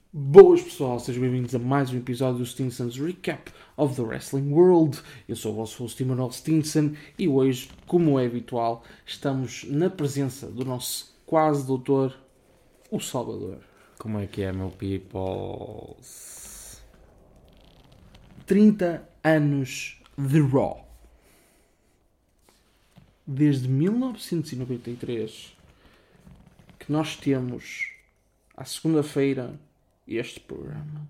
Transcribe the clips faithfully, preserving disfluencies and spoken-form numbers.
Boas pessoal, sejam bem-vindos a mais um episódio do Stinson's Recap of the Wrestling World. Eu sou o vosso host Emanuel Stinson e hoje, como é habitual, estamos na presença do nosso quase doutor, o Salvador. Como é que é, meu peoples? trinta anos de Raw. Desde mil novecentos e noventa e três que nós temos, à segunda-feira, este programa.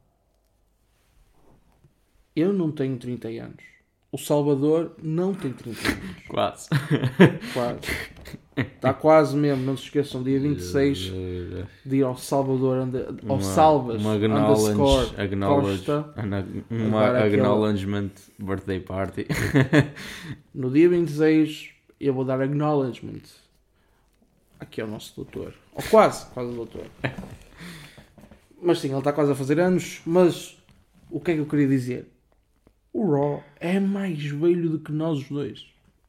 Eu não tenho trinta anos. O Salvador não tem trinta anos. Quase. Quase. Está quase mesmo. Não se esqueçam, dia vinte e seis de ir ao Salvador, anda, ao Uma- Salvas, uma underscore acknowledge, acknowledge, Costa. ana- Dar uma aquela- acknowledgement birthday party. No dia vinte e seis eu vou dar acknowledgement aqui ao nosso doutor. Ou quase, quase doutor. Mas sim, ele está quase a fazer anos. Mas o que é que eu queria dizer? O Raw é mais velho do que nós os dois.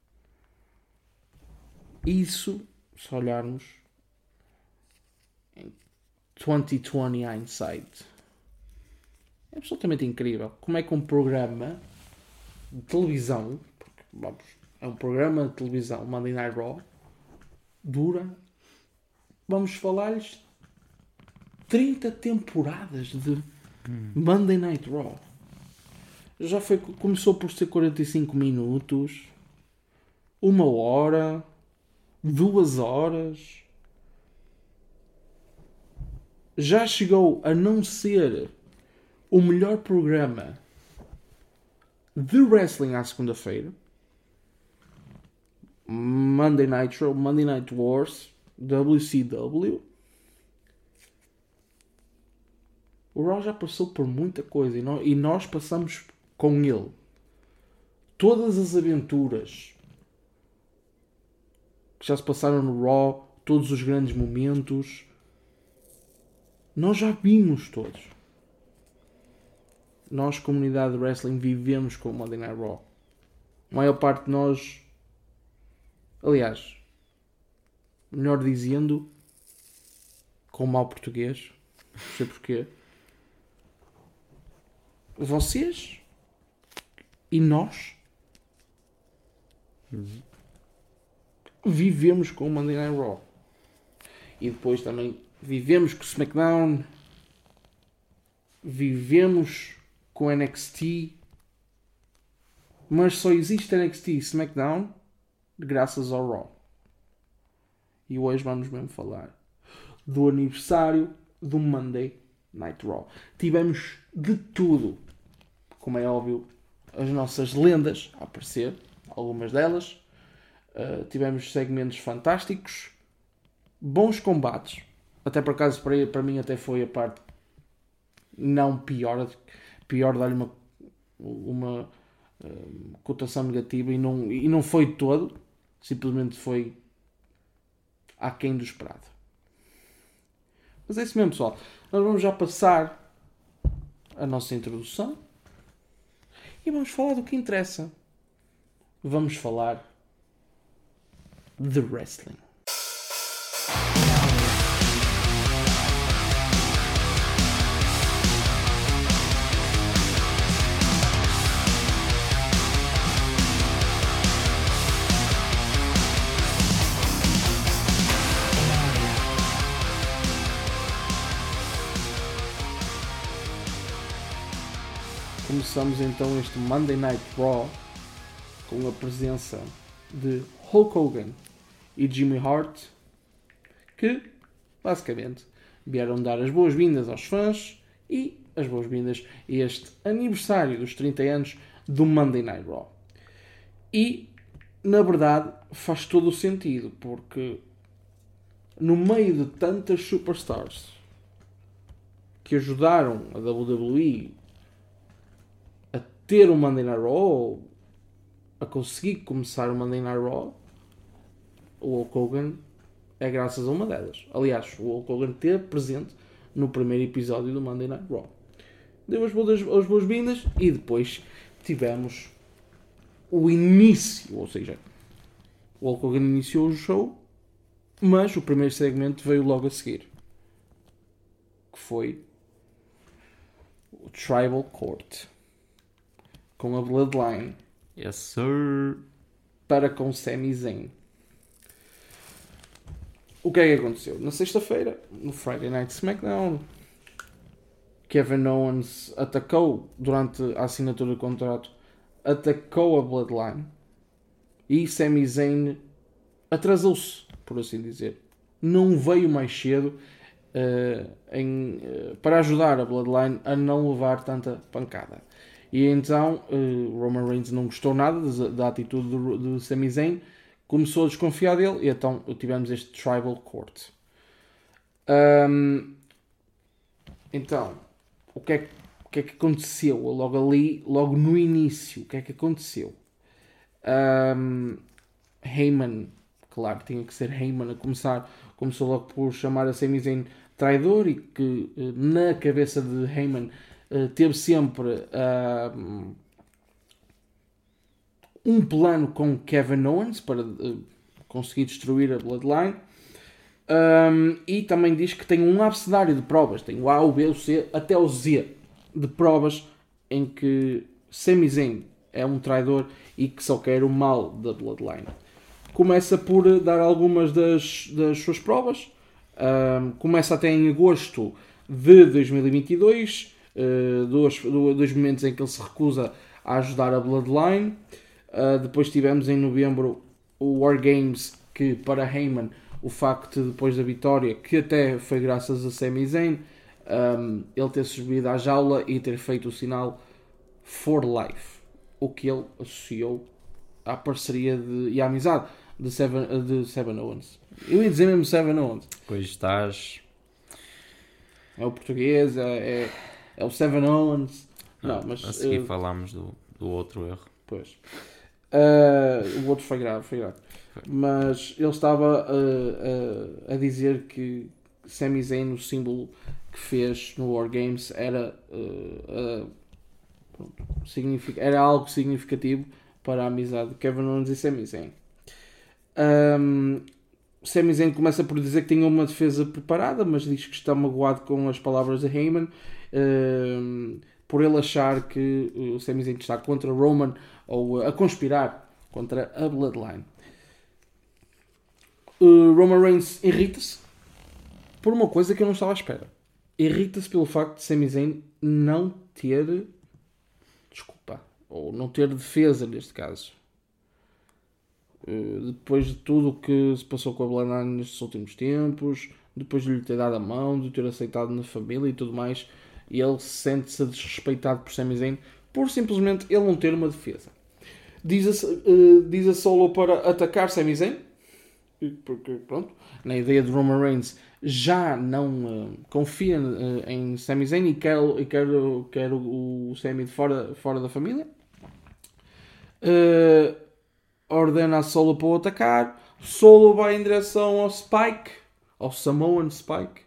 Isso, se olharmos em vinte vinte hindsight, é absolutamente incrível. Como é que um programa de televisão, porque vamos, é um programa de televisão, Monday Night Raw, dura, vamos falar-lhes, trinta temporadas de Monday Night Raw. Já foi, começou por ser quarenta e cinco minutos, uma hora, duas horas. Já chegou a não ser o melhor programa de wrestling à segunda-feira. Monday Night Show, Monday Night Wars, W C W. O Raw já passou por muita coisa e nós, e nós passamos com ele. Todas as aventuras que já se passaram no Raw, todos os grandes momentos, nós já vimos todos. Nós, comunidade de wrestling, vivemos com o Monday Night Raw. A maior parte de nós, aliás, melhor dizendo, com mau português, não sei porquê, vocês e nós vivemos com o Monday Night Raw. E depois também vivemos com o SmackDown, vivemos com o N X T, mas só existe N X T e SmackDown graças ao Raw. E hoje vamos mesmo falar do aniversário do Monday Night Raw. Tivemos de tudo. Como é óbvio, as nossas lendas a aparecer, algumas delas. Uh, tivemos segmentos fantásticos, bons combates. Até por acaso, para, para mim, até foi a parte não pior. Pior dar-lhe uma, uma uh, cotação negativa e não, e não foi de todo. Simplesmente foi aquém do esperado. Mas é isso mesmo, pessoal. Nós vamos já passar a nossa introdução e vamos falar do que interessa. Vamos falar de wrestling. Começamos então este Monday Night Raw com a presença de Hulk Hogan e Jimmy Hart, que basicamente vieram dar as boas-vindas aos fãs e as boas-vindas a este aniversário dos trinta anos do Monday Night Raw. E, na verdade, faz todo o sentido, porque no meio de tantas superstars que ajudaram a W W E a ter um Monday Night Raw, a conseguir começar o Monday Night Raw, o Hulk Hogan é graças a uma delas. Aliás, o Hulk Hogan esteve presente no primeiro episódio do Monday Night Raw. Deu as boas- as boas-vindas e depois tivemos o início, ou seja, o Hulk Hogan iniciou o show, mas o primeiro segmento veio logo a seguir, que foi o Tribal Court com a Bloodline Yes, sir. para com Sami Zayn. O que é que aconteceu? Na sexta-feira, no Friday Night SmackDown, Kevin Owens atacou, durante a assinatura do contrato, atacou a Bloodline e Sami Zayn atrasou-se, por assim dizer. Não veio mais cedo uh, em, uh, para ajudar a Bloodline a não levar tanta pancada. E então uh, Roman Reigns não gostou nada da, da atitude do, do Sami Zayn, começou a desconfiar dele e então tivemos este Tribal Court. Um, então, o que, é que, o que é que aconteceu logo ali, logo no início? O que é que aconteceu? Um, Heyman, claro, tinha que ser Heyman a começar, começou logo por chamar a Sami Zayn traidor e que na cabeça de Heyman teve sempre uh, um plano com Kevin Owens para uh, conseguir destruir a Bloodline. Um, e também diz que tem um abecedário de provas, tem o A, o B, o C, até o Z de provas em que Sami Zayn é um traidor e que só quer o mal da Bloodline. Começa por dar algumas das, das suas provas. Um, começa até em agosto de dois mil e vinte e dois, uh, dois, dois momentos em que ele se recusa a ajudar a Bloodline. Uh, depois tivemos em novembro o War Games, que para Heyman o facto de, depois da vitória, que até foi graças a Sami Zayn, um, ele ter subido à jaula e ter feito o sinal For Life, o que ele associou à parceria de, e à amizade de Seven, de Seven Owens. Eu ia dizer mesmo Seven Owens. Pois estás... É o português, é, é, é o Seven Owens. Não, Ah, mas, a seguir uh, falámos do, do outro erro. Pois. Uh, o outro foi grave, foi grave. Mas ele estava uh, uh, a dizer que Sami Zayn, o símbolo que fez no War Games, era, uh, uh, pronto, signific- era algo significativo para a amizade de Kevin Owens e Sami Zayn. Um, Sami Zayn começa por dizer que tinha uma defesa preparada, mas diz que está magoado com as palavras de Heyman, um, por ele achar que o Sami Zayn está contra Roman ou a conspirar contra a Bloodline. Uh, Roman Reigns irrita-se por uma coisa que eu não estava à espera. Irrita-se pelo facto de Sami Zayn não ter desculpa, ou não ter defesa neste caso. Uh, depois de tudo o que se passou com a Bloodline nestes últimos tempos, depois de lhe ter dado a mão, de ter aceitado na família e tudo mais, ele sente-se desrespeitado por Sami Zayn por simplesmente ele não ter uma defesa. Diz a, uh, diz a Solo para atacar Sami Zayn, porque pronto, na ideia de Roman Reigns já não uh, confia uh, em Sami Zayn e quer, e quer, quer o, o Sami de fora, fora da família. Uh, ordena a Solo para o atacar. Solo vai em direção ao Spike, ao Samoan Spike.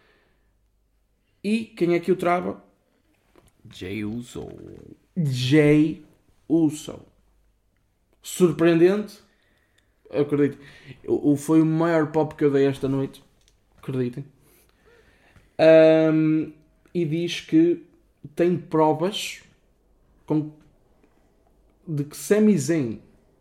E quem é que o trava? Jey Uso. Jey Uso. Surpreendente. Acredito. O, foi o maior pop que eu dei esta noite. Acreditem. Um, e diz que tem provas com, de que Sami Zayn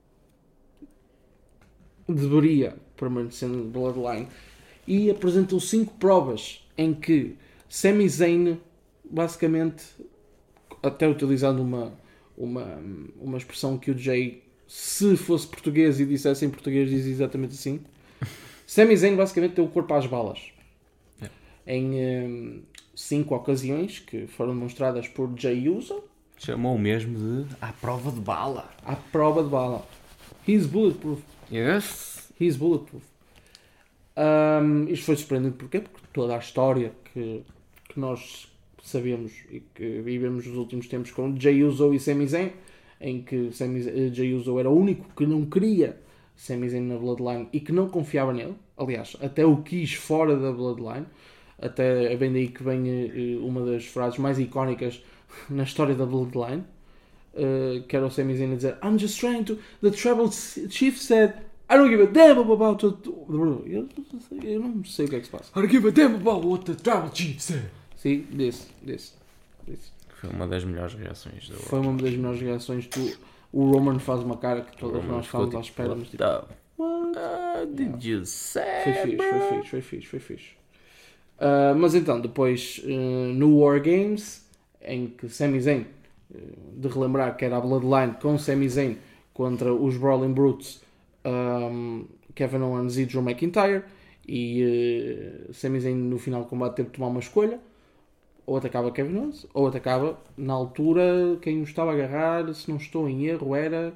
deveria permanecer no Bloodline. E apresentou cinco provas em que Sami Zayn, basicamente, até utilizando uma, uma, uma expressão que o Jay, se fosse português e dissesse em português, diz exatamente assim. Sami Zayn basicamente tem o corpo às balas. É. Em um, cinco ocasiões que foram demonstradas por Jey Uso. Chamou mesmo de à prova de bala. À prova de bala. He's bulletproof. Yes. He's bulletproof. Um, isto foi surpreendente porquê? Porque toda a história que, que nós sabemos e que vivemos nos últimos tempos com Jey Uso e Sami Zayn, em que Sami, Jey Uso era o único que não queria Sami Zayn na Bloodline e que não confiava nele. Aliás, até o quis fora da Bloodline. Até vem daí que vem uh, uma das frases mais icónicas na história da Bloodline, uh, que era o Sami Zayn a dizer I'm just trying to... The Tribal Chief said I don't give a damn about it. Eu, eu não sei o que é que se passa. I don't give a damn about what the Tribal Chief said. Sim, desse, desse. Isso. Foi uma das melhores reações do Foi uma das melhores reações. Tu, o Roman faz uma cara que todos nós estávamos à espera, mas tipo, What uh, did you say? foi fixe, foi fixe, foi fixe, foi fixe. Uh, mas então, depois uh, no War Games, em que Sami Zayn, uh, de relembrar que era a Bloodline com Sami Zayn contra os Brawling Brutes, um, Kevin Owens e Drew McIntyre, e uh, Sami Zayn no final do combate teve de tomar uma escolha: ou atacava Kevin Owens, ou atacava, na altura, quem o estava a agarrar, se não estou em erro, era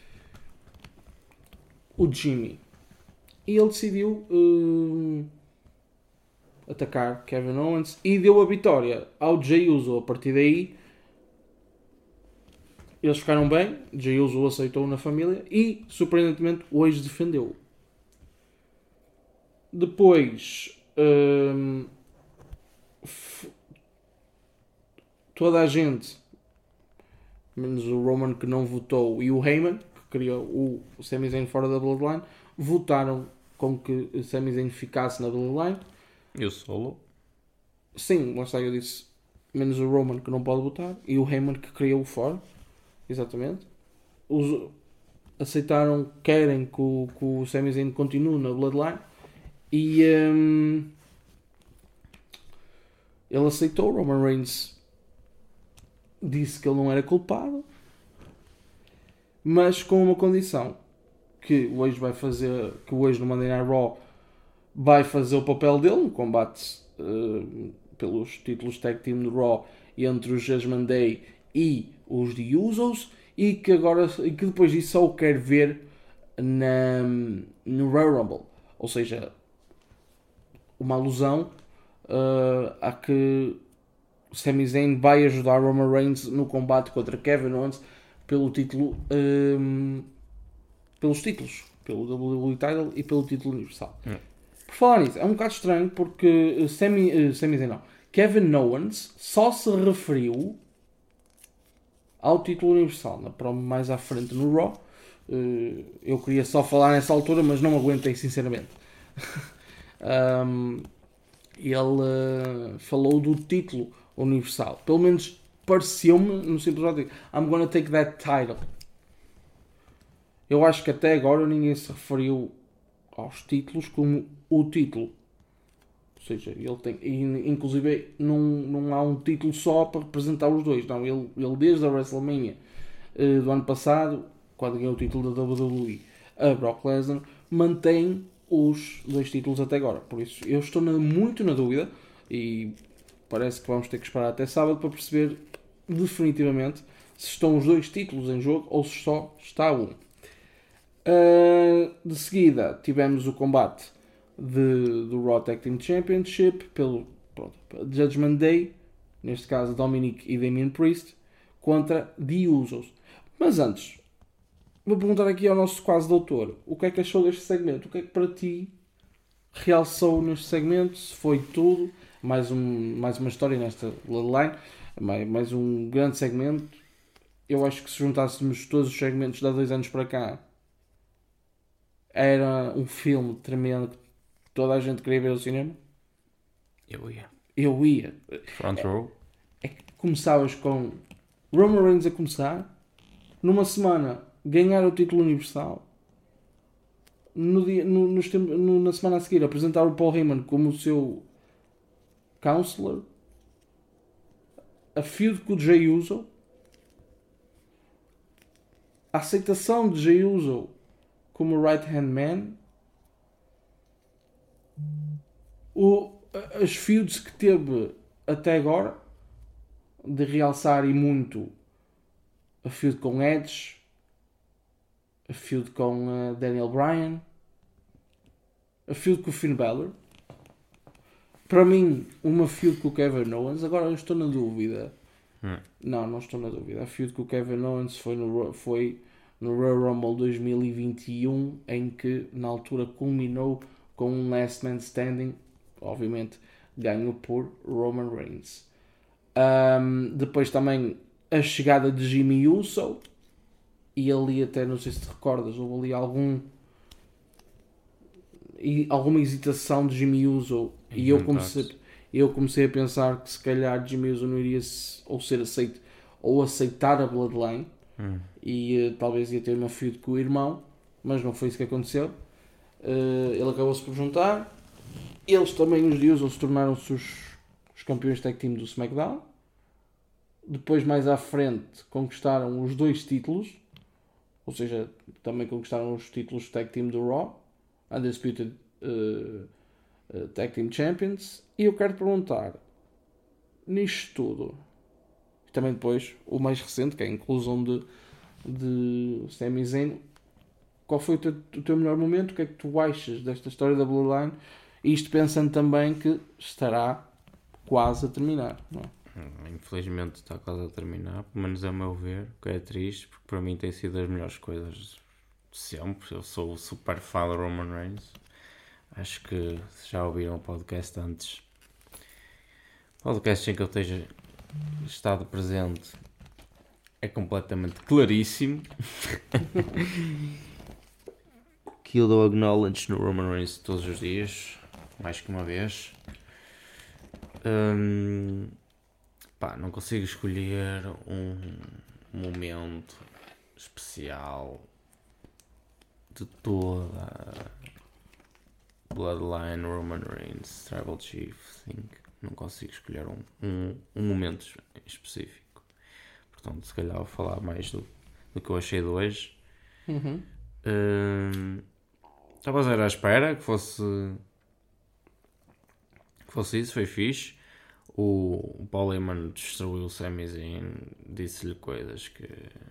o Jimmy. E ele decidiu uh, atacar Kevin Owens e deu a vitória ao Jey Uso. A partir daí, eles ficaram bem, Jey Uso aceitou na família e, surpreendentemente, hoje defendeu. Depois, uh, f- toda a gente, menos o Roman que não votou e o Heyman, que queria o Sami Zayn fora da Bloodline, votaram com que o Sami Zayn ficasse na Bloodline. E o Solo? Sim, lá está, eu disse, menos o Roman que não pode votar e o Heyman que queria o fora. Exatamente. Os, aceitaram, querem que o, que o Sami Zayn continue na Bloodline e um, ele aceitou. Roman Reigns disse que ele não era culpado, mas com uma condição: que hoje vai fazer, que hoje no Monday Night Raw vai fazer o papel dele no combate uh, pelos títulos Tag Team do Raw entre os Judgment Day e os The Usos, e que agora, e que depois disso só o quer ver na, no Royal Rumble, ou seja, uma alusão uh, a que Sami Zayn vai ajudar Roman Reigns no combate contra Kevin Owens pelo título, um, pelos títulos, pelo W W E Title e pelo título universal. Hum. Por falar nisso, é um bocado estranho porque Sami, uh, Sami Zayn não, Kevin Owens só se referiu ao título universal na promo mais à frente no Raw. Uh, eu queria só falar nessa altura, mas não aguentei sinceramente. um, ele uh, falou do título universal. Pelo menos pareceu-me no simples fato de I'm gonna take that title. Eu acho que até agora ninguém se referiu aos títulos como o título. Ou seja, ele tem, inclusive não, não há um título só para representar os dois. Não, ele, ele desde a WrestleMania uh, do ano passado, quando ganhou o título da W W E, a Brock Lesnar, mantém os dois títulos até agora. Por isso, eu estou na, muito na dúvida e parece que vamos ter que esperar até sábado para perceber definitivamente se estão os dois títulos em jogo ou se só está um. Uh, de seguida, tivemos o combate de, do Raw Tag Team Championship pelo pronto, Judgment Day, neste caso Dominic e Damian Priest, contra The Usos. Mas antes, vou perguntar aqui ao nosso quase doutor: o que é que achou deste segmento? O que é que para ti realçou neste segmento? Se foi tudo, mais, um, mais uma história nesta line, mais, mais um grande segmento. Eu acho que se juntássemos todos os segmentos de há dois anos para cá, era um filme tremendo que toda a gente queria ver ao cinema. Eu ia. Eu ia. Front row. É que começavas com Roman Reigns a começar, numa semana ganhar o título universal, no dia, no, nos temp- no, na semana a seguir apresentar o Paul Heyman como o seu counselor, a feud com o Jey Uso, a aceitação de Jey Uso como right hand man, o, as feuds que teve até agora, de realçar e muito a feud com Edge, a feud com uh, Daniel Bryan, a feud com o Finn Balor, para mim uma feud com o Kevin Owens. Agora eu estou na dúvida. Hum. Não, não estou na dúvida. A feud com o Kevin Owens foi no, foi no Royal Rumble dois mil e vinte e um, em que na altura culminou com um Last Man Standing, obviamente ganho por Roman Reigns. Um, depois também a chegada de Jimmy Uso, e ali até, não sei se te recordas, houve ali algum e alguma hesitação de Jimmy Uso, e eu comecei, eu comecei a pensar que se calhar Jimmy Uso não iria se- ou ser aceito ou aceitar a Bloodline Hum. e uh, talvez ia ter uma feud com o irmão, mas não foi isso que aconteceu. Uh, ele acabou-se por juntar. Eles também, os de Uso, se tornaram-se os, os campeões tag team do SmackDown. Depois, mais à frente, conquistaram os dois títulos, ou seja, também conquistaram os títulos tag team do Raw, Undisputed uh, uh, Tag Team Champions. E eu quero perguntar, nisto tudo, e também depois o mais recente, que é a inclusão de, de Sami Zayn, qual foi o teu, o teu melhor momento? O que é que tu achas desta história da Bloodline? Isto pensando também que estará quase a terminar, não é? Infelizmente está quase a terminar, pelo menos a meu ver, o que é triste, porque para mim tem sido das melhores coisas de sempre. Eu sou super fã do Roman Reigns. Acho que se já ouviram o podcast antes, podcast em que eu esteja estado presente, é completamente claríssimo que eu dou acknowledge no Roman Reigns todos os dias, mais que uma vez. Hum, pá, não consigo escolher um momento especial de toda a Bloodline Roman Reigns Tribal Chief thing. Não consigo escolher um, um, um momento específico. Portanto, se calhar vou falar mais do, do que eu achei de hoje. Uhum. Hum, Estava a zero à espera que fosse que fosse isso, foi fixe. O, o Paul Heyman destruiu o Sami Zayn, disse-lhe coisas que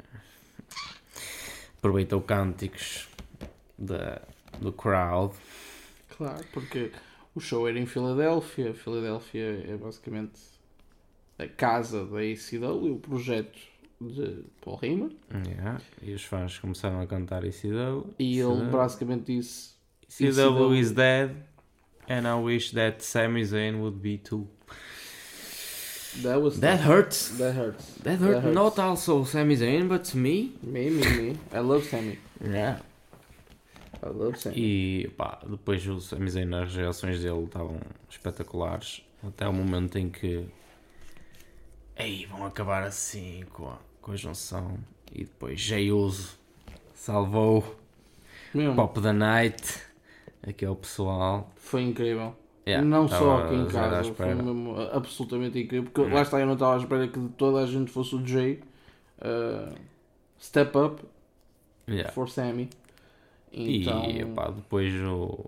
aproveitou cânticos da, do crowd. Claro, porque o show era em Filadélfia. Filadélfia é basicamente a casa da A C W, o projeto de Paul Heyman. Yeah. E os fãs começaram a cantar E C W. E ele basicamente disse: E C W is dead and I wish that Sami Zayn would be too. That was That hurts. That hurts. That hurt That hurts. not also Sami Zayn, but me. Me, me, me. I love Sammy. Yeah. I love Sammy. E pá, depois o Sami Zayn, as reações dele estavam espetaculares. Até o momento em que ei, vão acabar assim com a, com a junção. E depois Jey Uso salvou Mesmo, Pop da Night. Aquele pessoal. foi incrível. Yeah, não tava só aqui em zero à casa, foi espera. mesmo absolutamente incrível. Porque Yeah. lá está, eu não estava à espera que toda a gente fosse o Jay. Uh, step up Yeah. for Sammy. Então, E pá, depois o...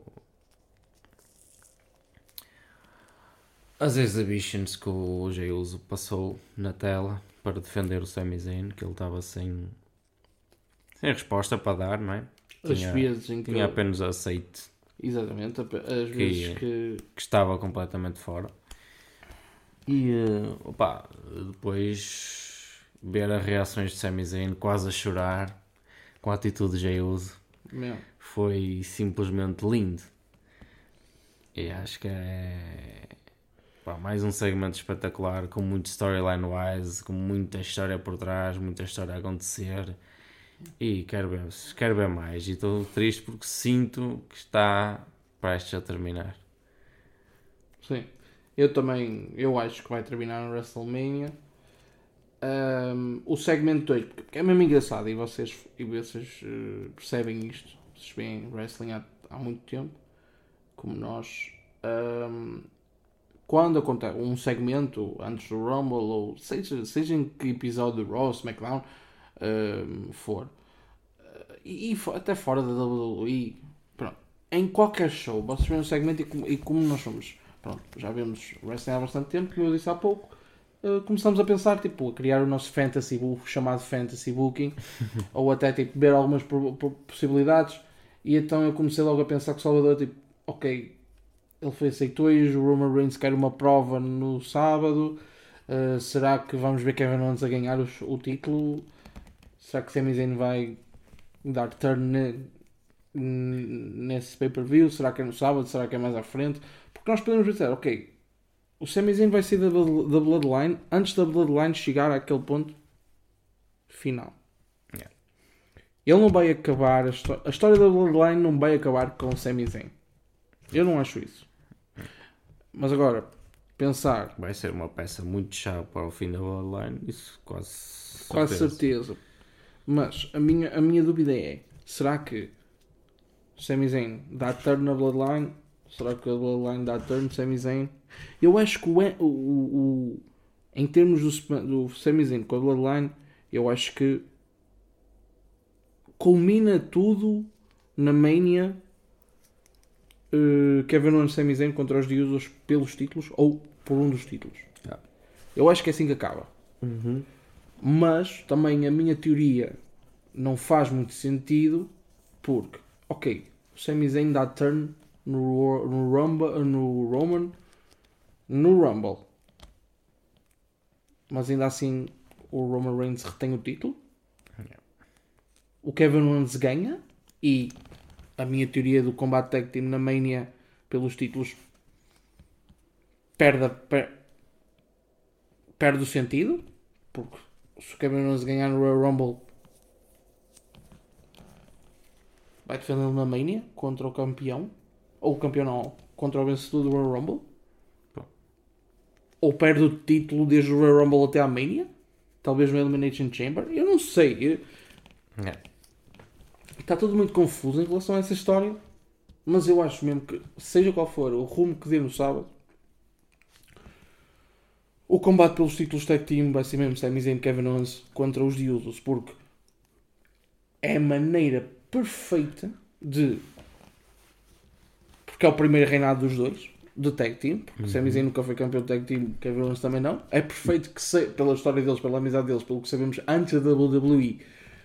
as exhibitions que o Jey Uso passou na tela para defender o Sami Zayn, que ele estava sem sem resposta para dar, não é? as Tinha, vezes em que. tinha apenas aceite Exatamente, as vezes que. que estava completamente fora. E eh, opá, depois ver as reações de Sami Zayn quase a chorar com a atitude de Jey Uso Meu, foi simplesmente lindo. E acho que é pá, mais um segmento espetacular, com muito storyline wise, com muita história por trás, muita história a acontecer. E quero ver, quero ver mais. E estou triste porque sinto que está prestes a terminar. sim. Eu também, eu acho que vai terminar no WrestleMania. Um, o segmento dois, porque é mesmo engraçado e vocês, e vocês uh, percebem isto, vocês veem wrestling há, há muito tempo, como nós. Um, quando acontece um segmento antes do Rumble, ou seja, seja em que episódio do Raw, SmackDown um, for, uh, e, e até fora da W W E, pronto, em qualquer show, vocês veem um segmento e como, e como nós somos, pronto, já vemos wrestling há bastante tempo, como eu disse há pouco. Uh, começamos a pensar, tipo, a criar o nosso fantasy book, chamado fantasy booking, ou até, tipo, ver algumas pro- pro- possibilidades, e então eu comecei logo a pensar que o Salvador, tipo, ok, ele foi aceito hoje, o Roman Reigns quer uma prova no sábado, uh, será que vamos ver Kevin Owens a ganhar o, o título? Será que Sami Zayn vai dar turn ne- nesse pay-per-view? Será que é no sábado? Será que é mais à frente? Porque nós podemos dizer, ok, o Sami Zayn vai sair da, da Bloodline antes da Bloodline chegar àquele ponto final. Yeah. Ele não vai acabar... A, histó- a história da Bloodline não vai acabar com o Sami Zayn. Eu não acho isso. Mas agora, pensar. Vai ser uma peça muito chave para o fim da Bloodline, isso quase certeza. Quase certeza. Mas a minha, a minha dúvida é, será que Sami Zayn dá turn na Bloodline? Será que a Bloodline dá turn no Sami Zayn? Eu acho que o, o, o, em termos do, do Sami Zayn com a Bloodline, eu acho que culmina tudo na Mania, uh, Kevin Owens e Sami Zayn contra os Usos pelos títulos ou por um dos títulos. Yeah. Eu acho que é assim que acaba. Uhum. Mas também a minha teoria não faz muito sentido porque, ok, o Sami Zayn dá turn no, no, Rumble, no Roman no Rumble, mas ainda assim o Roman Reigns retém o título. Yeah. O Kevin Owens ganha e a minha teoria do combate tag team na Mania pelos títulos perde, per, perde o sentido, porque se o Kevin Owens ganhar no Royal Rumble vai defendê-lo na Mania contra o campeão, ou o campeão não, contra o vencedor do Royal Rumble. Bom. Ou perde o título desde o Royal Rumble até à Mania, talvez no Elimination Chamber, eu não sei. Eu... Yeah. Está tudo muito confuso em relação a essa história, mas eu acho mesmo que, seja qual for o rumo que dê no sábado, o combate pelos títulos tag team vai ser mesmo Sami Zayn e Kevin Owens contra os Usos, porque é a maneira perfeita de... Porque é o primeiro reinado dos dois, de tag team, porque uhum. Sami Zayn nunca foi campeão de tag team, Kevin Owens também não. É perfeito que, se, pela história deles, pela amizade deles, pelo que sabemos antes da W W E,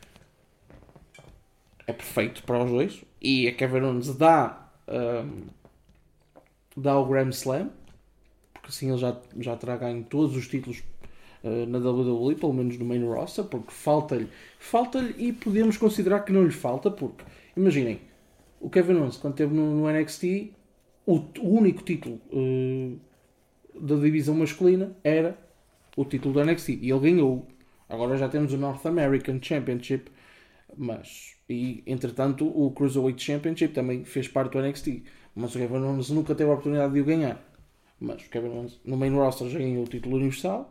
é perfeito para os dois. E a Kevin Owens dá, um, dá o Grand Slam, porque assim ele já, já terá ganho todos os títulos uh, na W W E, pelo menos no main roster, porque falta-lhe, falta-lhe e podemos considerar que não lhe falta, porque, imaginem, o Kevin Owens, quando esteve no, no N X T, o, o único título uh, da divisão masculina era o título do N X T, e ele ganhou. Agora já temos o North American Championship, mas, e entretanto o Cruiserweight Championship também fez parte do N X T, mas o Kevin Owens nunca teve a oportunidade de o ganhar. Mas o Kevin Owens no main roster já ganhou o título universal,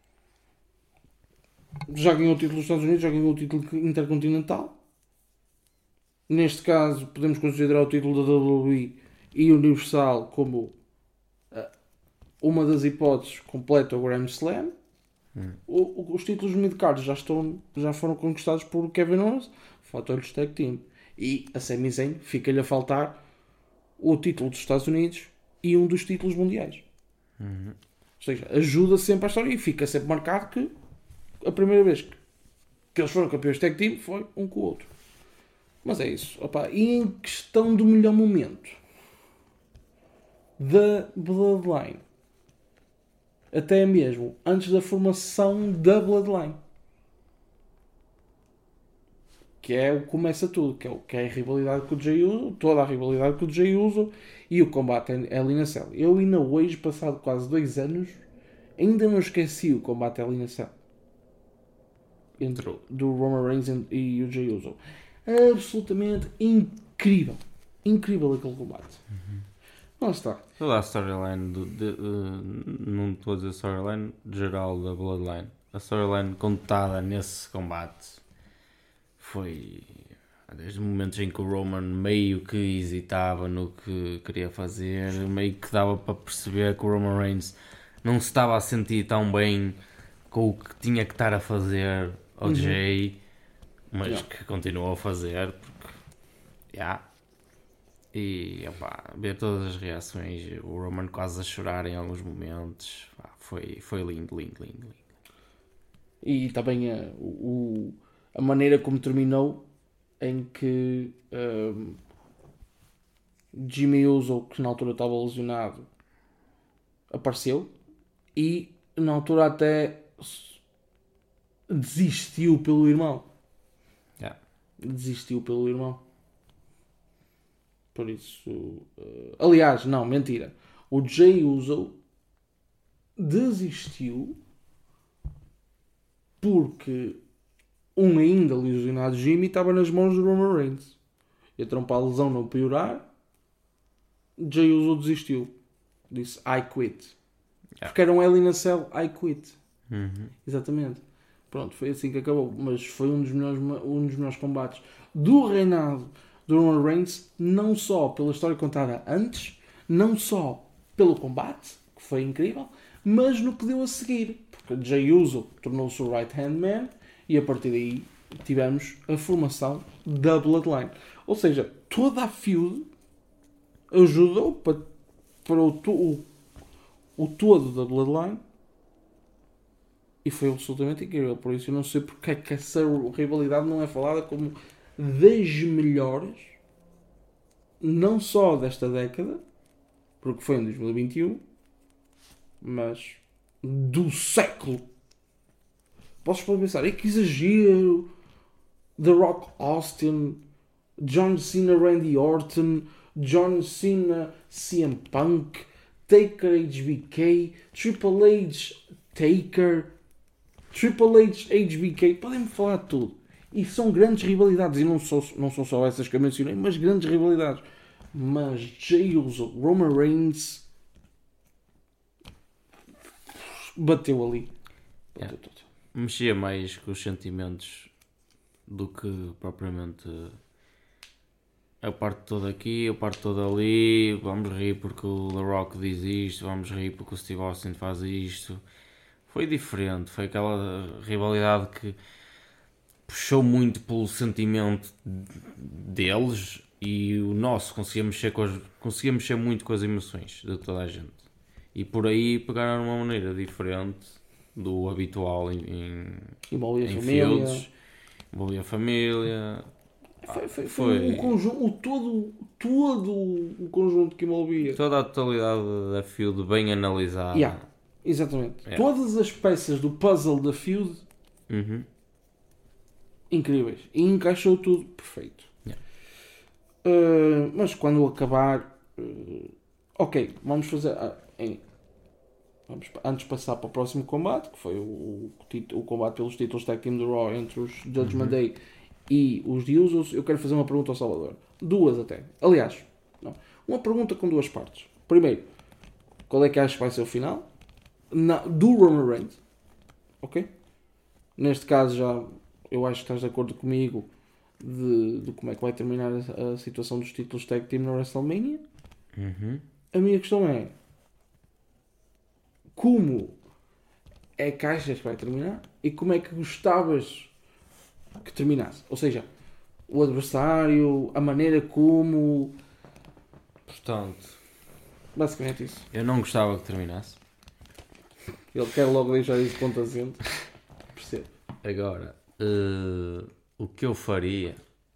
já ganhou o título dos Estados Unidos, já ganhou o título intercontinental. Neste caso podemos considerar o título da W W E e universal como uma das hipóteses completa o Grand Slam. Hum. O, os títulos mid-card já, estão, já foram conquistados por Kevin Owens, falta-lhe o tag team, e a Sami Zayn fica-lhe a faltar o título dos Estados Unidos e um dos títulos mundiais. Uhum. Ou seja, ajuda sempre a história e fica sempre marcado que a primeira vez que, que eles foram campeões de tag team foi um com o outro. Mas é isso. Opa, e em questão do melhor momento da Bloodline, até mesmo antes da formação da Bloodline, que é o que começa tudo, que é, o, que é a rivalidade com o Jey Uso, toda a rivalidade com o Jey Uso e o combate é ali na Cell. Eu ainda hoje, passado quase dois anos, ainda não esqueci o combate ali na Cell entre do Roman Reigns e o Jey Uso. Absolutamente incrível, incrível aquele combate. Uhum. Lá está. Toda a storyline, do, de, uh, não estou a dizer storyline geral da Bloodline, a storyline contada nesse combate foi desde momentos em que o Roman meio que hesitava no que queria fazer, meio que dava para perceber que o Roman Reigns não se estava a sentir tão bem com o que tinha que estar a fazer ao uhum. Jay, mas yeah. que continuou a fazer, porque já. Yeah. E opa, ver todas as reações, o Roman quase a chorar em alguns momentos, pá, foi, foi lindo, lindo, lindo, lindo. E também a, o, a maneira como terminou, em que um, Jimmy Uso, que na altura estava lesionado, apareceu e na altura até desistiu pelo irmão. Yeah. Desistiu pelo irmão. Por isso... Uh, aliás, não, mentira. O Jey Uso desistiu porque um ainda lesionado Jimmy estava nas mãos do Roman Reigns. Então, para a lesão não piorar, Jey Uso desistiu. Disse, I quit. Porque era um Hell in a Cell, I Quit. Uhum. Exatamente. Pronto, foi assim que acabou. Mas foi um dos melhores, um dos melhores combates do reinado do Roman Reigns, não só pela história contada antes, não só pelo combate, que foi incrível, mas no que deu a seguir. Porque Jey Uso tornou-se o Right Hand Man e a partir daí tivemos a formação da Bloodline. Ou seja, toda a feud ajudou para, para o, o, o todo da Bloodline e foi absolutamente incrível. Por isso eu não sei porque é que essa rivalidade não é falada como das melhores, não só desta década, porque foi em dois mil e vinte e um, mas do século. Podes pensar, é que exagero. The Rock Austin, John Cena Randy Orton, John Cena C M Punk, Taker H B K, Triple H Taker, Triple H H B K, podem-me falar de tudo. E são grandes rivalidades, e não, sou, não são só essas que eu mencionei, mas grandes rivalidades. Mas Jey Uso, Roman Reigns bateu ali. Bateu Yeah. tudo. Mexia mais com os sentimentos do que propriamente a parte toda aqui, a parte toda ali. Vamos rir porque o The Rock diz isto, vamos rir porque o Steve Austin faz isto. Foi diferente, foi aquela rivalidade que puxou muito pelo sentimento deles e o nosso conseguia mexer, com as, conseguia mexer muito com as emoções de toda a gente. E por aí pegaram de uma maneira diferente do habitual em, em, Envolvia a em família. feudos. Envolvia a família. Foi, foi, foi, Foi. O, conjunto, o todo, todo o conjunto que envolvia. Toda a totalidade da feud bem analisada. Yeah, exatamente. Yeah. Todas as peças do puzzle da feud Uhum. incríveis. E encaixou tudo perfeito. Yeah. Uh, mas quando acabar... Uh, ok, vamos fazer... Uh, em, vamos, antes de passar para o próximo combate, que foi o, o, o combate pelos títulos Tag Team do Raw entre os Judgment Uhum. Day e os de Usos, eu quero fazer uma pergunta ao Salvador. Duas até. Aliás, não. Uma pergunta com duas partes. Primeiro, qual é que achas que vai ser o final? Na, do Roman Reigns. Ok? Neste caso já, eu acho que estás de acordo comigo de, de como é que vai terminar a, a situação dos títulos Tag Team na WrestleMania. Uhum. A minha questão é, como é que achas que vai terminar e como é que gostavas que terminasse? Ou seja, o adversário, a maneira como... Portanto, Basicamente isso. eu não gostava que terminasse. Ele quer logo deixar isso ponto assente. Percebo. Agora, uh, o que eu faria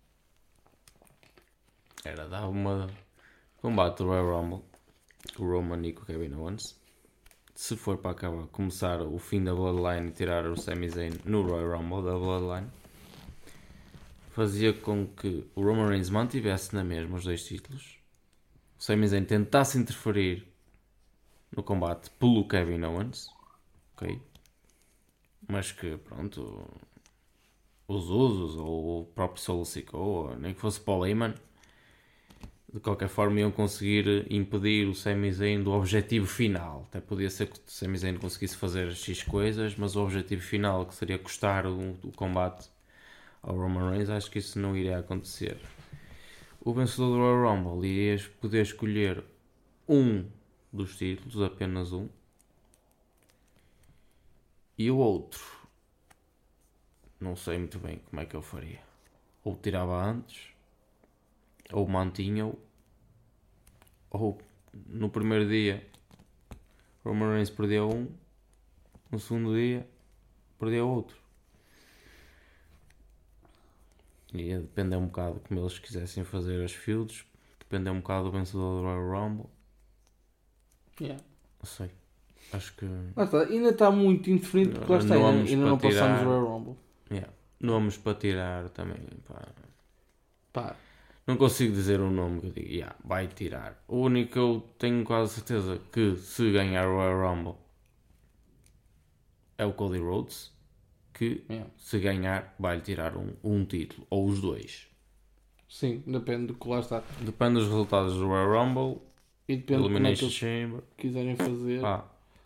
era dar uma combate do Royal Rumble com o Roman e com o Kevin Owens. Se for para acabar, começar o fim da Bloodline e tirar o Sami Zayn no Royal Rumble da Bloodline, fazia com que o Roman Reigns mantivesse na mesma os dois títulos, o Sami Zayn tentasse interferir no combate pelo Kevin Owens, ok? Mas que, pronto, os Usos ou o próprio Solo Sikoa, nem que fosse Paul Heyman, de qualquer forma iam conseguir impedir o Sami Zayn do objetivo final. Até podia ser que o Sami Zayn conseguisse fazer X coisas, mas o objetivo final, que seria custar o, o combate ao Roman Reigns, acho que isso não iria acontecer. O vencedor do Royal Rumble iria poder escolher um dos títulos, apenas um, e o outro não sei muito bem como é que eu faria. Ou tirava antes, ou mantinha-o, ou no primeiro dia Roman Reigns perdia um, no segundo dia perdia outro. Ia depender um bocado de como eles quisessem fazer as feuds, depender um bocado do vencedor do Royal Rumble. Yeah. Não sei. Acho que Lá está, ainda está muito indefinido porque lá está, ainda, Nomes ainda para não passamos tirar. o Royal Rumble. yeah. Nomes para tirar também. Pá. Pá, Não consigo dizer um nome que eu digo, yeah, vai tirar. O único que eu tenho quase certeza que se ganhar o Royal Rumble é o Cody Rhodes, que yeah. se ganhar vai-lhe tirar um, um título, ou os dois. Sim, depende do que lá está. Depende dos resultados do Royal Rumble, E depende de como é que Elimination eles Chamber. quiserem fazer. Pá,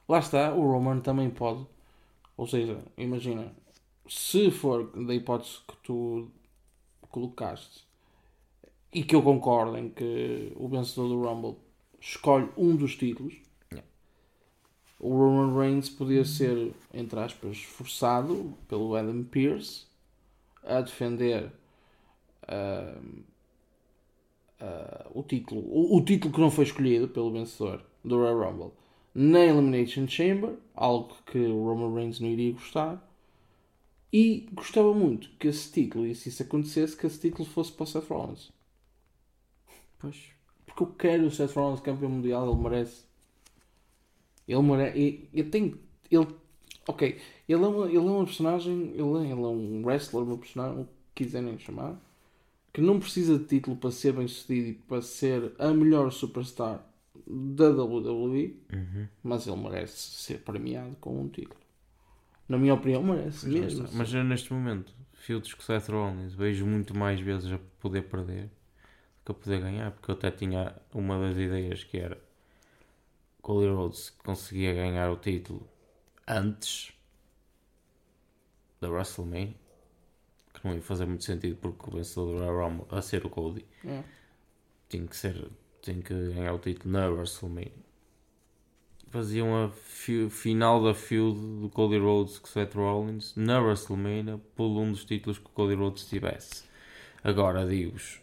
Lá está, o Roman também pode. Ou seja, imagina, se for da hipótese que tu colocaste e que eu concordo em que o vencedor do Rumble escolhe um dos títulos, Yeah. o Roman Reigns podia ser, entre aspas, forçado pelo Adam Pearce a defender uh, uh, o título, o, o título que não foi escolhido pelo vencedor do Royal Rumble na Elimination Chamber, algo que o Roman Reigns não iria gostar, e gostava muito que esse título, e se isso acontecesse, que esse título fosse para o Seth Rollins. Pois. Porque eu quero o Seth Rollins campeão mundial, ele merece. Ele merece. Ele tem. Ele, ok, ele é, uma, ele é uma personagem, ele é, ele é um wrestler, uma personagem, o que quiserem chamar, que não precisa de título para ser bem sucedido e para ser a melhor superstar da W W E, Uhum. mas ele merece ser premiado com um título. Na minha opinião, merece Mas, mesmo. está. Mas eu, neste momento, feudos com Seth Rollins, vejo muito mais vezes a poder perder do que a poder ganhar, porque eu até tinha uma das ideias que era Cody Rhodes conseguia ganhar o título antes da WrestleMania, que não ia fazer muito sentido porque o vencedor do Royal Rumble a ser o Cody É. tinha que ser, tinha que ganhar o título na WrestleMania. Faziam a fi- final da feud do Cody Rhodes com Seth Rollins na WrestleMania por um dos títulos que o Cody Rhodes tivesse. Agora digo-vos,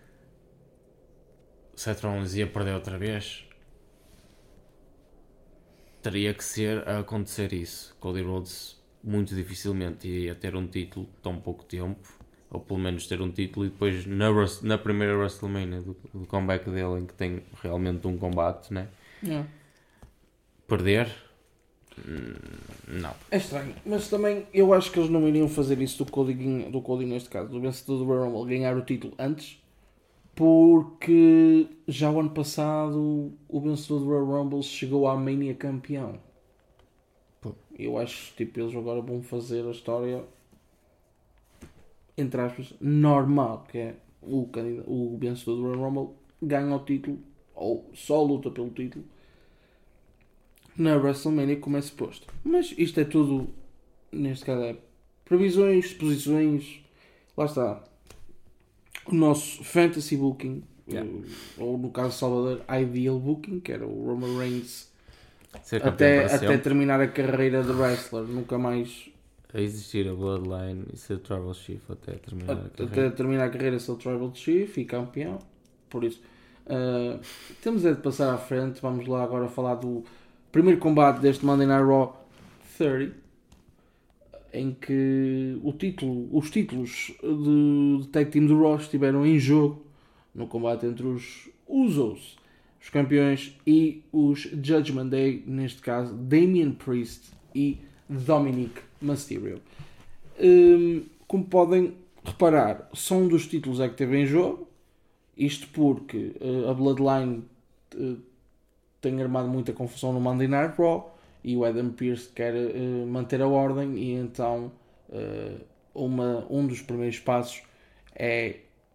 Seth Rollins ia perder outra vez. Teria que ser a acontecer isso. Cody Rhodes muito dificilmente ia ter um título tão pouco tempo, ou pelo menos ter um título, e depois na, na primeira WrestleMania do, do comeback dele, em que tem realmente um combate, né? É. Perder? Não. É estranho, mas também eu acho que eles não iriam fazer isso do Cody, do Cody neste caso, do vencedor do Royal Rumble, ganhar o título antes, porque já o ano passado o vencedor do Royal Rumble chegou à Mania campeão. Pô. Eu acho que tipo, eles agora vão fazer a história, entre aspas, normal, que é o, candidato, o vencedor do Royal Rumble ganha o título, ou só luta pelo título, na WrestleMania como é suposto. Mas isto é tudo, neste caso, é previsões, suposições. Lá está. O nosso Fantasy Booking, Yeah. ou no caso de Salvador, Ideal Booking, que era o Roman Reigns Ser campeão até, para até sempre, terminar a carreira de wrestler. Nunca mais. a existir a Bloodline e ser Tribal Chief até terminar a Até carreira. terminar a carreira, ser o Tribal Chief e campeão. Por isso, uh, temos é de passar à frente. Vamos lá agora falar do primeiro combate deste Monday Night Raw trinta, em que o título, os títulos de, de Tag Team do Raw estiveram em jogo no combate entre os Usos, os campeões, e os Judgment Day, neste caso Damian Priest e Dominic Mysterio. Um, como podem reparar, só um dos títulos é que teve em jogo, isto porque uh, a Bloodline uh, tem armado muita confusão no Monday Night Raw e o Adam Pearce quer uh, manter a ordem, e então uh, uma, um dos primeiros passos é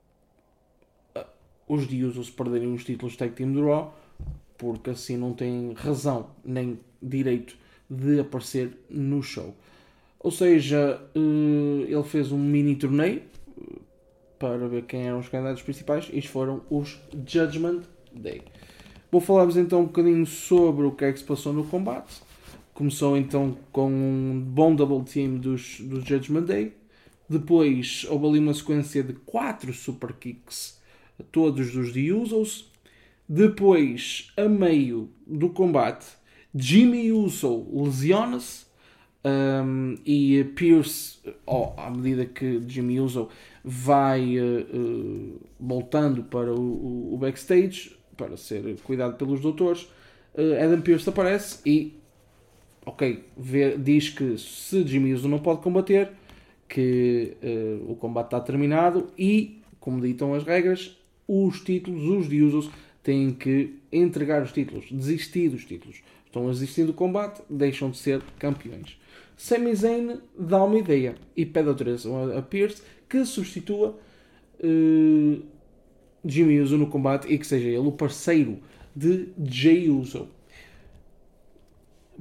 uh, os The Usos perderem os títulos Tag Team do Raw, porque assim não têm razão nem direito de aparecer no show. Ou seja, uh, ele fez um mini torneio uh, para ver quem eram os candidatos principais. Estes foram os Judgment Day. Vou falar-vos então um bocadinho sobre o que é que se passou no combate. Começou então com um bom double team dos, dos Judgment Day. Depois houve ali uma sequência de quatro super kicks, todos dos The Usos. Depois, a meio do combate, Jimmy Uso lesiona-se, um, e Pearce, oh, à medida que Jimmy Uso vai uh, uh, voltando para o, o backstage para ser cuidado pelos doutores, uh, Adam Pearce aparece e ok, vê, diz que se Jimmy Uso não pode combater, que uh, o combate está terminado e, como ditam as regras, os títulos, os The Usos, têm que entregar os títulos, desistir dos títulos. Estão a desistir do combate, deixam de ser campeões. Sami Zayn dá uma ideia e pede autorização a Pearce que substitua uh, Jimmy Uso no combate e que seja ele o parceiro de Jey Uso.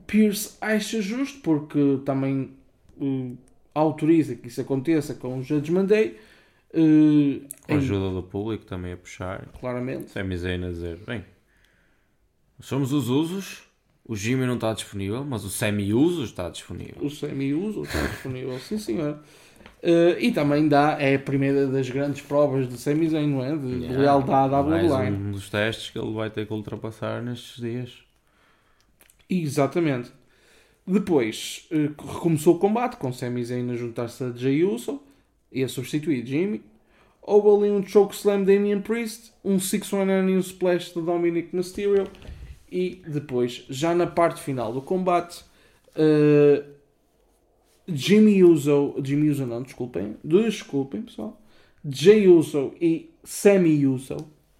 Pierce acha justo, porque também uh, autoriza que isso aconteça com o Judgment Day. Uh, Com a em- ajuda do público também a puxar. Claramente. Sami Zayn a dizer, bem, somos os Usos, o Jimmy não está disponível, mas o Sami Usos está disponível. O Sami Uso está disponível, sim senhor. Uh, e também dá, é a primeira das grandes provas de Sami Zayn, não é? De, de Yeah, lealdade à mais Bloodline. um dos testes que ele vai ter que ultrapassar nestes dias. Exatamente. Depois uh, recomeçou o combate com Sami Zayn a juntar-se a Jey Uso e a substituir Jimmy. Houve ali um chokeslam de Damian Priest, um six one nine e um splash de Dominic Mysterio. E depois, já na parte final do combate, uh, Jimmy Uso, Jimmy Uso não, desculpem, desculpem pessoal, Jey Uso e Sami Uso,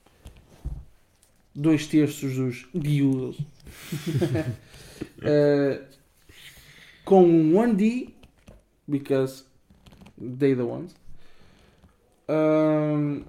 dois terços dos Usos, uh, com um one D, because they the ones, um,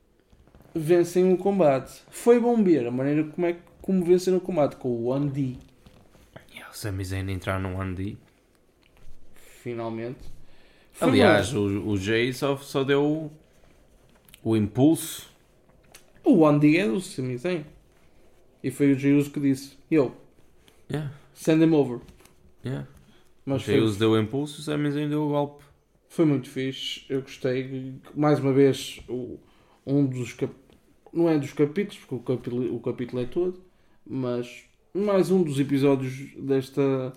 vencem o combate. Foi bom ver a maneira como é que como venceram o combate com o one D. Yeah, o Sami Zayn entrar no one D. Finalmente. Foi Aliás, bom. o, o Jay só, só deu o, o impulso. O one D é do Sami Zayn. E foi o Jey Uso que disse: Yo, Yeah, send him over. yeah. Mas O Jay foi, Uso deu o impulso, o Sami Zayn deu o golpe. foi muito fixe. Eu gostei. Mais uma vez, o, um dos cap... não é dos capítulos, porque o capítulo, o capítulo é todo, mas mais um dos episódios desta,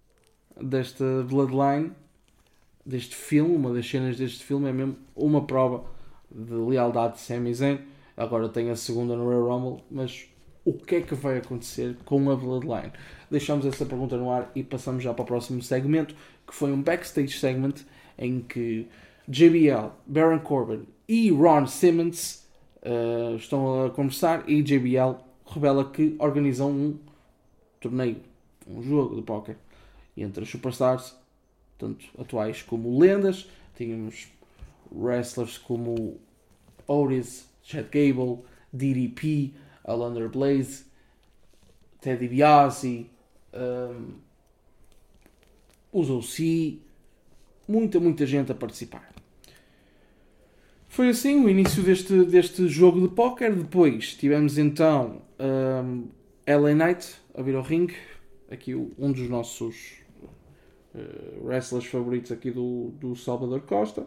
desta Bloodline, deste filme, uma das cenas deste filme é mesmo uma prova de lealdade de Sami Zayn. Agora tem a segunda no Royal Rumble, mas o que é que vai acontecer com a Bloodline? Deixamos essa pergunta no ar e passamos já para o próximo segmento, que foi um backstage segment em que J B L, Baron Corbin e Ron Simmons uh, estão a conversar e J B L revela que organizam um torneio, um jogo de póquer entre as superstars, tanto atuais como lendas. Tínhamos wrestlers como Otis, Chad Gable, D D P, Alundra Blaze, Teddy DiBiase, um, os O C, muita, muita gente a participar. Foi assim o início deste, deste jogo de póquer. Depois tivemos então um, L A Knight a vir ao ringue, aqui um dos nossos uh, wrestlers favoritos aqui do, do Salvador Costa.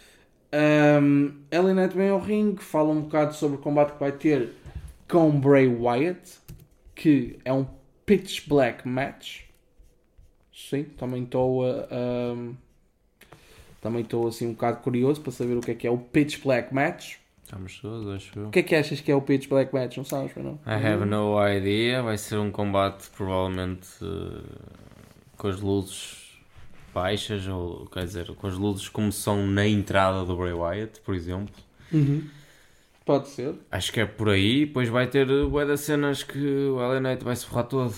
Um, L A Knight vem ao ringue, fala um bocado sobre o combate que vai ter com Bray Wyatt, que é um pitch black match. Sim, também estou a... Um, também estou assim um bocado curioso para saber o que é que é o pitch black match. Estamos todos, acho eu. O que é que achas que é o pitch black match? Não sabes, não? I have no idea. Vai ser um combate provavelmente uh, com as luzes baixas, ou quer dizer, com as luzes como são na entrada do Bray Wyatt, por exemplo. Uhum. Pode ser. Acho que é por aí. Depois vai ter bué das cenas que o L A Knight vai se ferrar todo.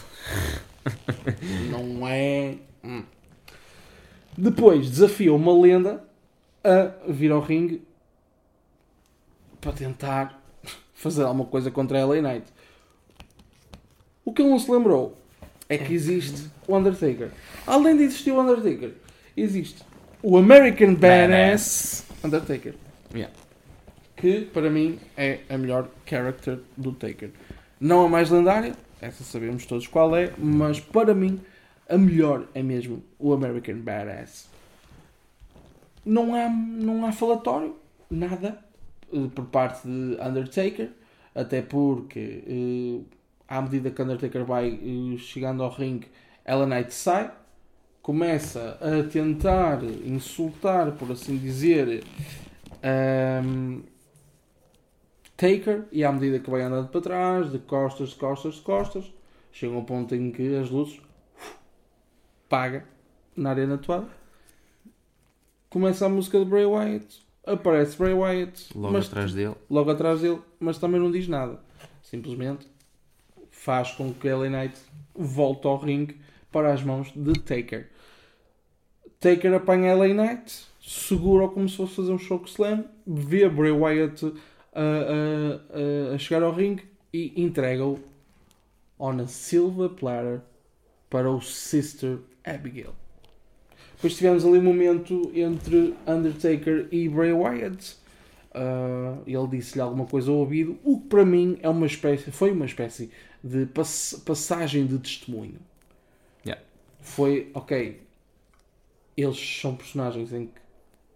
Não é... Hum. Depois desafia uma lenda a vir ao ringue para tentar fazer alguma coisa contra a L A Knight. O que ele não se lembrou é que existe o Undertaker. Além de existir o Undertaker, existe o American Badass Undertaker. Yeah. Que para mim é a melhor character do Taker. Não a mais lendária, essa sabemos todos qual é, mas para mim a melhor é mesmo o American Badass. Não há, não há falatório, nada, por parte de Undertaker, até porque à medida que Undertaker vai chegando ao ringue, L A Knight sai, começa a tentar insultar, por assim dizer, um, Taker, e à medida que vai andando para trás, de costas, de costas, de costas, chega um ponto em que as luzes paga na arena toda. Começa a música de Bray Wyatt, aparece Bray Wyatt Logo mas, atrás dele. logo atrás dele, mas também não diz nada. Simplesmente faz com que L A Knight volte ao ringue para as mãos de Taker. Taker apanha L A Knight, segura-o como se fosse fazer um chokeslam, vê Bray Wyatt a, a, a chegar ao ringue e entrega-o on a silver platter para o Sister Abigail. Depois tivemos ali um momento entre Undertaker e Bray Wyatt. Uh, ele disse-lhe alguma coisa ao ouvido, o que para mim é uma espécie, foi uma espécie de pass- passagem de testemunho. Yeah. Foi, ok, eles são personagens em que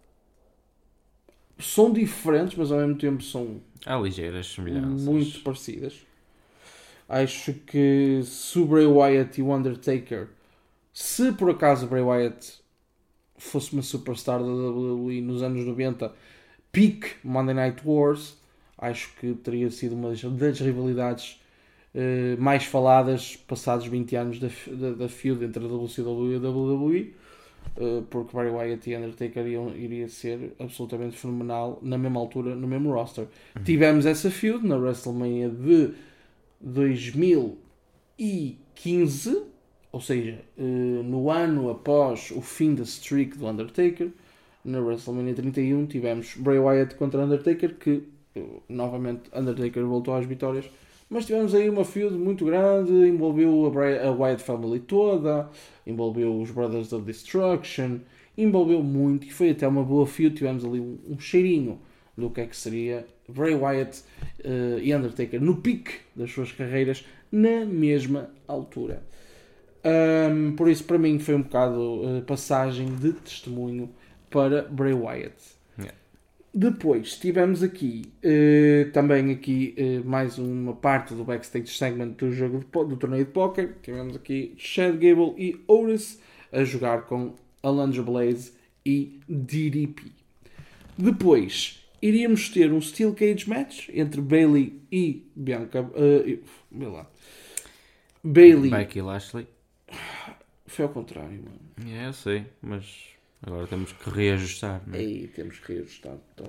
são diferentes, mas ao mesmo tempo são Há ligeiras semelhanças. muito parecidas. Acho que se o Bray Wyatt e o Undertaker, se por acaso o Bray Wyatt fosse uma superstar da W W E nos anos noventa, peak Monday Night Wars, acho que teria sido uma das rivalidades uh, mais faladas passados vinte anos da, da, da feud entre a W C W e a W W E, uh, porque Bray Wyatt e Undertaker iriam, iria ser absolutamente fenomenal na mesma altura, no mesmo roster. Uhum. Tivemos essa feud na WrestleMania de dois mil e quinze, ou seja, uh, no ano após o fim da streak do Undertaker. Na WrestleMania trinta e um tivemos Bray Wyatt contra Undertaker, que novamente Undertaker voltou às vitórias, mas tivemos aí uma feud muito grande, envolveu a, Bray, a Wyatt Family toda, envolveu os Brothers of Destruction, envolveu muito e foi até uma boa feud. Tivemos ali um, um cheirinho do que é que seria Bray Wyatt uh, e Undertaker no pique das suas carreiras na mesma altura. Um, por isso para mim foi um bocado uh, passagem de testemunho para Bray Wyatt. Yeah. Depois tivemos aqui uh, também aqui uh, mais uma parte do backstage segment do jogo de, do torneio de póquer. Tivemos aqui Chad Gable e Otis a jogar com Alundra Blaze e D D P. Depois iríamos ter um Steel Cage match entre Bayley e Bianca uh, vê lá. Bayley Becky Lashley. Foi ao contrário, mano. É, eu sei, mas agora temos que reajustar, não é? Aí temos que reajustar. Então,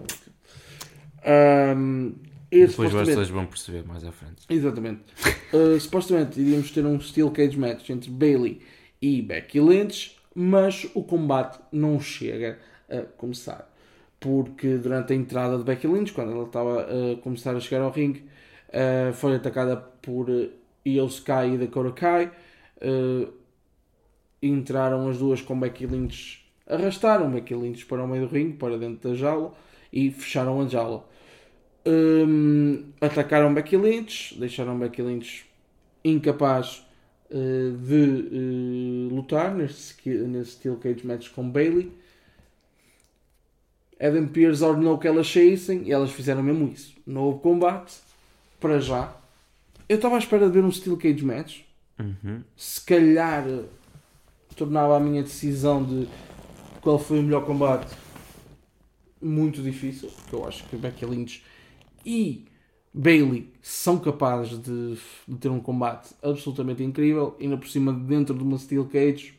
um, depois vocês vão perceber mais à frente. Exatamente. Uh, supostamente iríamos ter um Steel Cage match entre Bayley e Becky Lynch, mas o combate não chega a começar. Porque durante a entrada de Becky Lynch, quando ela estava a começar a chegar ao ringue, uh, foi atacada por uh, Io Sky e Dakota Kai. Uh, entraram as duas com Becky Lynch, arrastaram Becky Lynch para o meio do ringue, para dentro da jaula, e fecharam a jaula. Um, atacaram Becky Lynch, deixaram Becky Lynch incapaz uh, de uh, lutar neste, neste Steel Cage match com Bayley. Adam Pearce ordenou que elas saíssem e elas fizeram mesmo isso. Não houve combate, para já. Eu estava à espera de ver um Steel Cage match. Uhum. Se calhar tornava a minha decisão de qual foi o melhor combate muito difícil, porque eu acho que Becky Lynch e Bayley são capazes de, de ter um combate absolutamente incrível, e ainda por cima dentro de uma Steel Cage,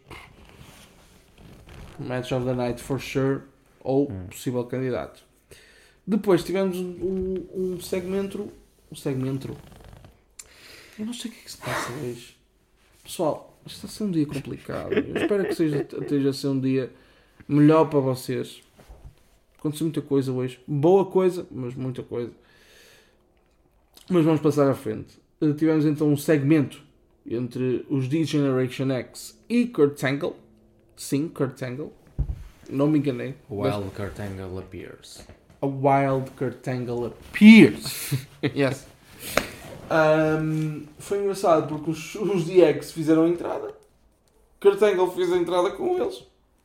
Match of the Night for sure, ou hum. possível candidato. Depois tivemos um, um segmento um segmento eu não sei o que é que se passa hoje, pessoal. Está a ser um dia complicado. Eu espero que seja, esteja a ser um dia melhor para vocês. Aconteceu muita coisa hoje. Boa coisa, mas muita coisa. Mas vamos passar à frente. Tivemos então um segmento entre os D-Generation X e Kurt Angle. Sim, Kurt Angle. Não me enganei. Wild mas... Kurt Angle appears. A Wild Kurt Angle appears. Yes. Um, foi engraçado porque os, os D X fizeram a entrada, Kurt Angle fez a entrada com eles,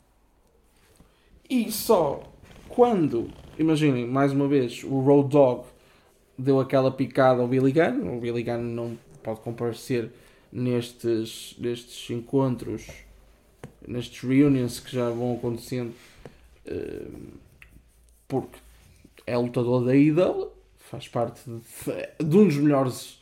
e só quando, imaginem, mais uma vez, o Road Dogg deu aquela picada ao Billy Gunn. O Billy Gunn não pode comparecer nestes, nestes encontros, nestes reunions que já vão acontecendo, porque é lutador da I W, faz parte de, de um dos melhores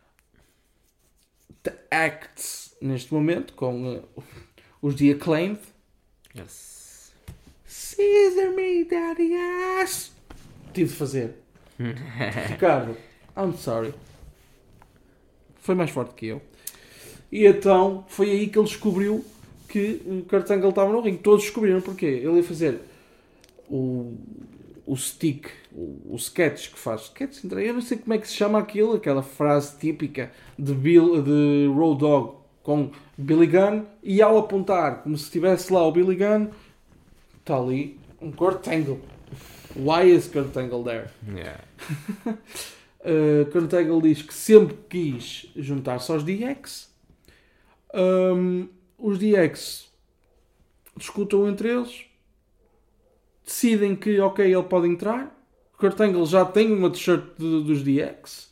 acts neste momento, com uh, os The Acclaimed. Yes. Scissor me, daddy ass. Tive de fazer. Ricardo, I'm sorry. Foi mais forte que eu. E então foi aí que ele descobriu que o Kurt Angle estava no ringue. Todos descobriram porquê. Ele ia fazer o o stick, o, o sketch que faz. Sketch, eu não sei como é que se chama aquilo, aquela frase típica de Bill, de Road Dogg com Billy Gunn, e ao apontar como se estivesse lá o Billy Gunn, está ali um Kurt Angle. Why is Kurt Angle there? Yeah. uh, Kurt Angle diz que sempre quis juntar-se aos D X. Um, os D X discutam entre eles, decidem que, ok, ele pode entrar. Kurt Angle já tem uma t-shirt de, dos D X.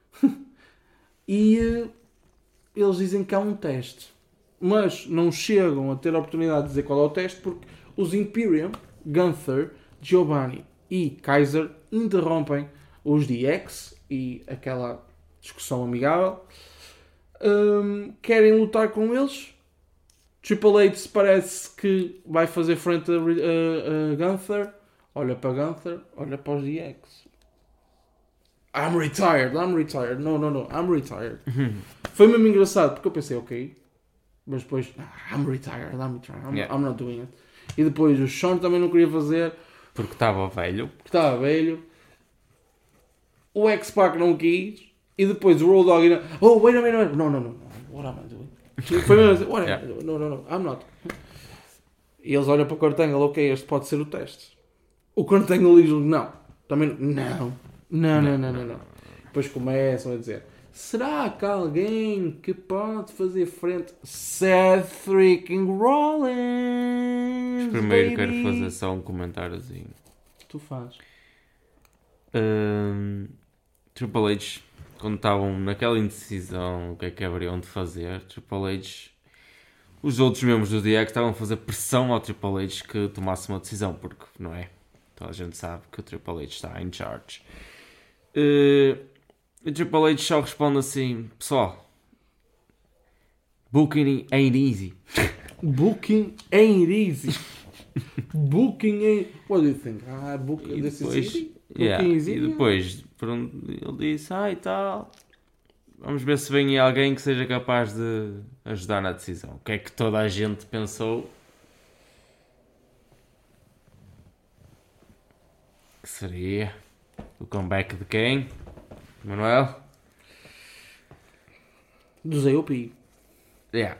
E uh, eles dizem que há um teste. Mas não chegam a ter a oportunidade de dizer qual é o teste, porque os Imperium, Gunther, Giovanni e Kaiser interrompem os D X e aquela discussão amigável. Um, querem lutar com eles. Triple H parece que vai fazer frente a, a, a Gunther. Olha para Gunther, olha para os D X. I'm retired, I'm retired. No, no, no, I'm retired. Foi mesmo engraçado, porque eu pensei, ok. Mas depois, I'm retired, I'm retired, I'm, yeah. I'm not doing it. E depois o Sean também não queria fazer. Porque estava velho. Porque estava velho. O X-Pac não quis. E depois o Road Dogg... Oh, wait a minute. No, no, no. What am I doing? Foi mesmo assim. What am I doing? No, no, no. I'm not. E eles olham para o Kurt Angle. Ok, este pode ser o teste. O Kurt Angle diz não. Também não. Não, não, não, não, não. Depois começam a dizer... Será que há alguém que pode fazer frente? Seth freaking Rollins. Primeiro baby. Quero fazer só um comentáriozinho. Tu fazes. Um, Triple H, quando estavam naquela indecisão, o que é que haveriam de fazer, Triple H, os outros membros do D X estavam a fazer pressão ao Triple H que tomasse uma decisão, porque, não é? Toda a gente sabe que o Triple H está em charge. Uh, o Triple H só responde assim, pessoal, booking ain't easy. Booking ain't easy. Booking ain't... What do you think? Ah, book... E this depois, is easy? yeah, Booking is easy? e depois pronto, ele disse, ah e tal, vamos ver se vem alguém que seja capaz de ajudar na decisão. O que é que toda a gente pensou? Que seria o comeback de quem? Manuel? Do Z O P. Yeah.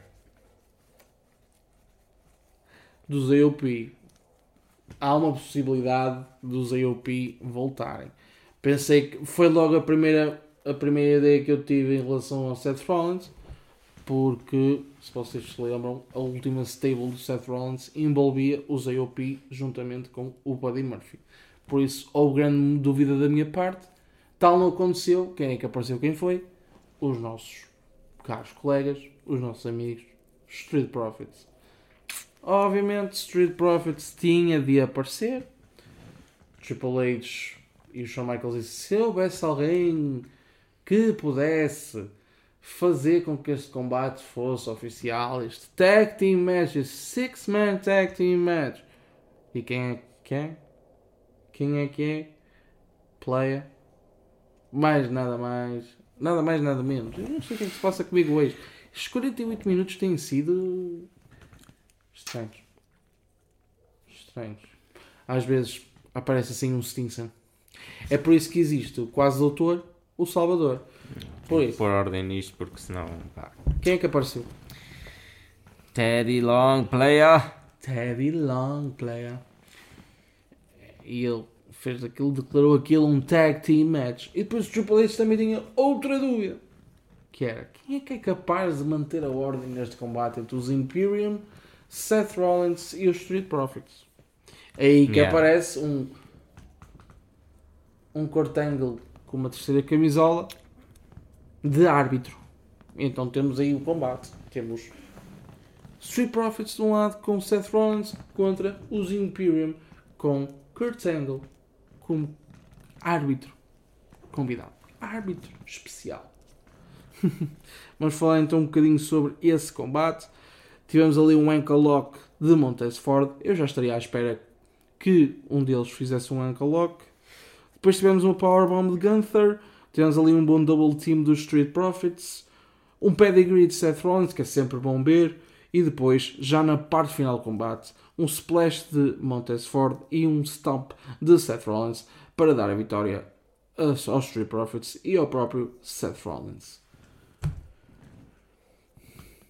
Do Z O P. Há uma possibilidade do Z O P voltarem. Pensei que foi logo a primeira, a primeira ideia que eu tive em relação ao Seth Rollins, porque, se vocês se lembram, a última stable do Seth Rollins envolvia o Z O P juntamente com o Buddy Murphy. Por isso, houve grande dúvida da minha parte. Tal não aconteceu. Quem é que apareceu? Quem foi? Os nossos caros colegas, os nossos amigos, Street Profits. Obviamente, Street Profits tinha de aparecer. Triple H e o Shawn Michaels disseram, se houvesse alguém que pudesse fazer com que este combate fosse oficial, este tag team match, este six man tag team match. E quem é que é? Quem é que é? Player. Mais nada mais. Nada mais, nada menos. Eu não sei o que é que se passa comigo hoje. Estes quarenta e oito minutos têm sido... estranhos. Estranhos. Às vezes aparece assim um Stinson. É por isso que existe o quase doutor, o Salvador. Por isso. Por ordem nisto, porque senão... Pá. Quem é que apareceu? Teddy Long, player. Teddy Long, player. E ele fez aquilo, declarou aquilo um tag team match. E depois o Triple H também tinha outra dúvida. Que era, quem é que é capaz de manter a ordem neste combate entre os Imperium, Seth Rollins e os Street Profits? É aí que Yeah. aparece um um Kurt Angle com uma terceira camisola de árbitro. Então temos aí o combate. Temos Street Profits de um lado com Seth Rollins contra os Imperium com Kurt Angle como árbitro convidado. Árbitro especial. Vamos falar então um bocadinho sobre esse combate. Tivemos ali um ankle lock de Montez Ford. Eu já estaria à espera que um deles fizesse um ankle lock. Depois tivemos uma powerbomb de Gunther. Tivemos ali um bom double team dos Street Profits. Um pedigree de Seth Rollins, que é sempre bom ver. E depois, já na parte final do combate, um splash de Montez Ford e um stomp de Seth Rollins para dar a vitória aos Street Profits e ao próprio Seth Rollins.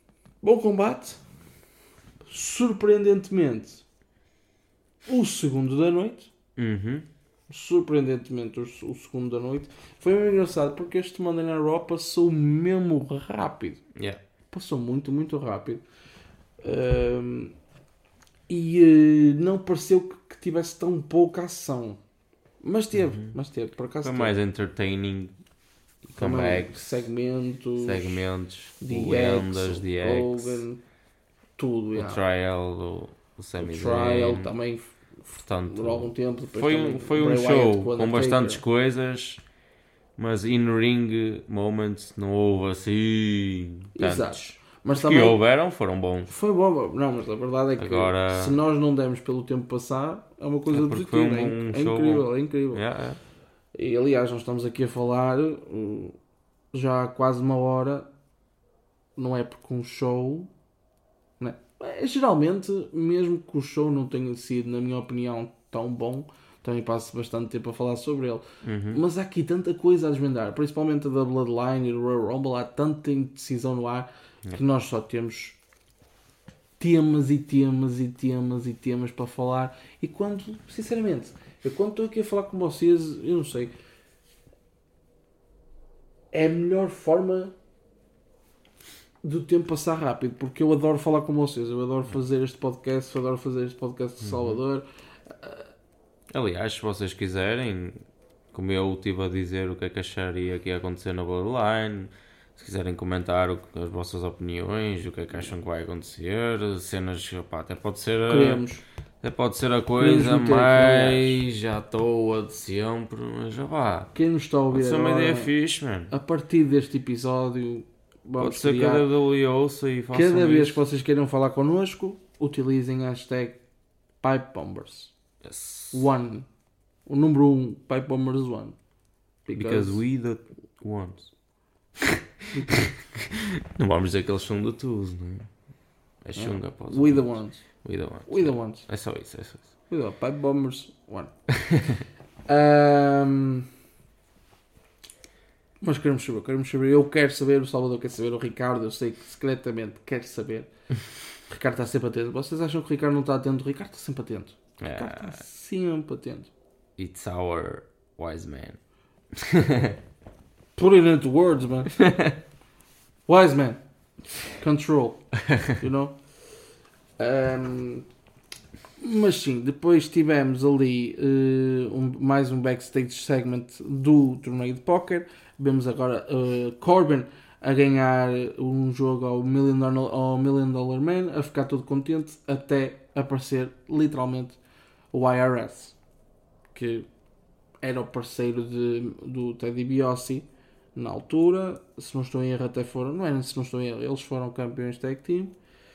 Bom combate. Surpreendentemente, o segundo da noite. Uhum. Surpreendentemente, o, o segundo da noite. Foi mesmo engraçado porque este Monday Night Raw passou mesmo rápido. Yeah. Passou muito, muito rápido. Um, e uh, não pareceu que, que tivesse tão pouca ação. Mas teve, uhum. mas teve, por acaso foi teve. mais entertaining. Comebacks, segmentos, segmentos, D X, lendas, D X, Hogan, tudo. O Yeah. trial do, do Sami O trial Zayn. também. Portanto, por algum tempo. Foi um, foi um show com bastantes coisas, mas in-ring moments não houve assim tantos. Exato. Mas Os também, que houveram foram bons. Foi bom, não, mas a verdade é que Agora, se nós não demos pelo tempo passar, é uma coisa é positiva. Foi um, um é, show é incrível, bom. é incrível. Yeah, yeah. E aliás, nós estamos aqui a falar já há quase uma hora, não é porque um show. Não é? Geralmente, mesmo que o show não tenha sido, na minha opinião, tão bom, também passo bastante tempo a falar sobre ele. Uhum. Mas há aqui tanta coisa a desvendar, principalmente a da Bloodline e do Royal Rumble, há tanta indecisão no ar uhum. que nós só temos temas e temas e temas e temas para falar. E quando, sinceramente, eu quando estou aqui a falar com vocês, eu não sei, é a melhor forma do tempo passar rápido, porque eu adoro falar com vocês, eu adoro fazer este podcast, eu adoro fazer este podcast de Salvador. Aliás, se vocês quiserem, como eu estive a dizer o que é que acharia que ia acontecer na Bloodline, se quiserem comentar o, as vossas opiniões, o que é que acham que vai acontecer, cenas, opá, até pode ser a, até pode ser a coisa mais já à toa de sempre, mas opá, quem nos está a ouvir agora, uma ideia fixe, mano. A partir deste episódio, vamos pode ser criar, que a W W E ouça e façam cada vez isso. que vocês queiram falar connosco, utilizem a hashtag Pipebombers. Yes. One. O número um, Pipe Bombers One. Because, Because we the ones. Não vamos dizer que eles são de todos, não é? É chunga, ah, We the ones. We the ones. We the ones. É só isso, é só isso. We the Pipe Bombers One. um, mas queremos saber, queremos saber. Eu quero saber, o Salvador quer saber, o Ricardo, eu sei que secretamente quer saber. O Ricardo está sempre atento. Vocês acham que o Ricardo não está atento? O Ricardo está sempre atento. O Ricardo está uh, sempre atento. It's our wise man. Put it into words, man. Wise man. Control. You know? Um, mas sim, depois tivemos ali uh, um, mais um backstage segment do torneio de póquer. Vemos agora uh, Corbin a ganhar um jogo ao Million Dollar, ao Million Dollar Man, a ficar todo contente, até aparecer literalmente o I R S, que era o parceiro de, do Teddy DiBiase na altura. Se não estou em erro, até foram, não era se não estou em erro, eles foram campeões tag team.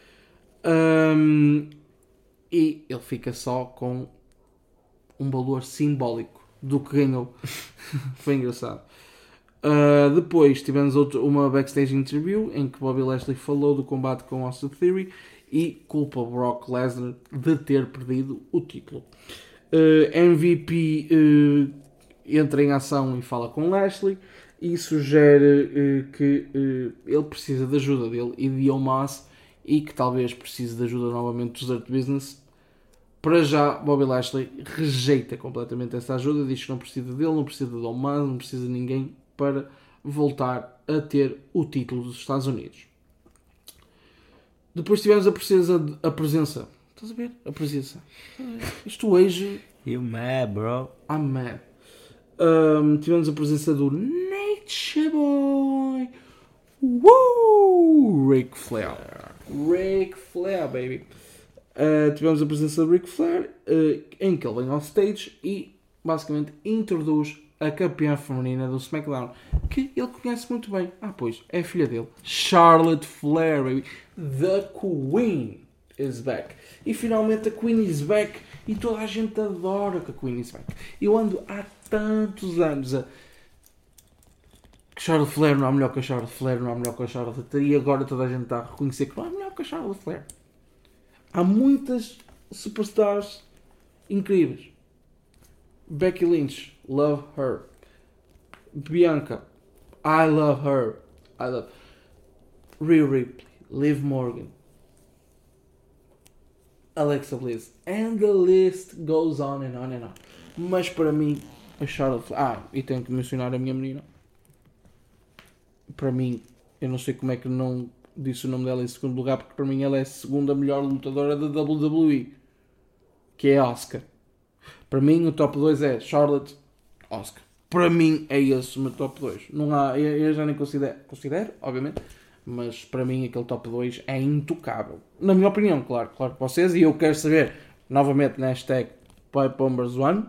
Um, e ele fica só com um valor simbólico do que ganhou. Foi engraçado. Uh, depois tivemos outro, uma backstage interview em que Bobby Lashley falou do combate com Austin Theory e culpa Brock Lesnar de ter perdido o título. Uh, M V P uh, entra em ação e fala com Lashley e sugere uh, que uh, ele precisa de ajuda dele e de Omos e que talvez precise de ajuda novamente dos Hurt Business. Para já, Bobby Lashley rejeita completamente essa ajuda, diz que não precisa dele, não precisa de Omos, não precisa de ninguém para voltar a ter o título dos Estados Unidos. Depois tivemos a presença, a presença. Estás a ver? A presença. Isto hoje... You mad, bro? I'm mad. Um, tivemos a presença do Nature Boy. Woo! Ric Flair. Ric Flair, baby. Uh, tivemos a presença de Ric Flair, uh, em que ele vem ao stage e basicamente introduz a campeã feminina do SmackDown, que ele conhece muito bem. Ah, pois, é a filha dele, Charlotte Flair, baby. The Queen is back. E finalmente a Queen is back. E toda a gente adora que a Queen is back. Eu ando há tantos anos a... que Charlotte Flair não é melhor que a Charlotte Flair, não é melhor que a Charlotte Flair. E agora toda a gente está a reconhecer que não é melhor que a Charlotte Flair. Há muitas superstars incríveis. Becky Lynch, love her. Bianca, I love her. I love Rhea Ripley, Liv Morgan, Alexa Bliss, and the list goes on and on and on. Mas para mim, a Charlotte Flair... Ah, e tenho que mencionar a minha menina. Para mim, eu não sei como é que não disse o nome dela em segundo lugar, porque para mim ela é a segunda melhor lutadora da W W E, que é a Asuka. Para mim o top dois é Charlotte, Asuka. Para mim é esse o meu top dois. Não há, eu, eu já nem considero, considero, obviamente, mas para mim aquele top dois é intocável. Na minha opinião, claro, claro que vocês, e eu quero saber, novamente na hashtag PipeBombers1,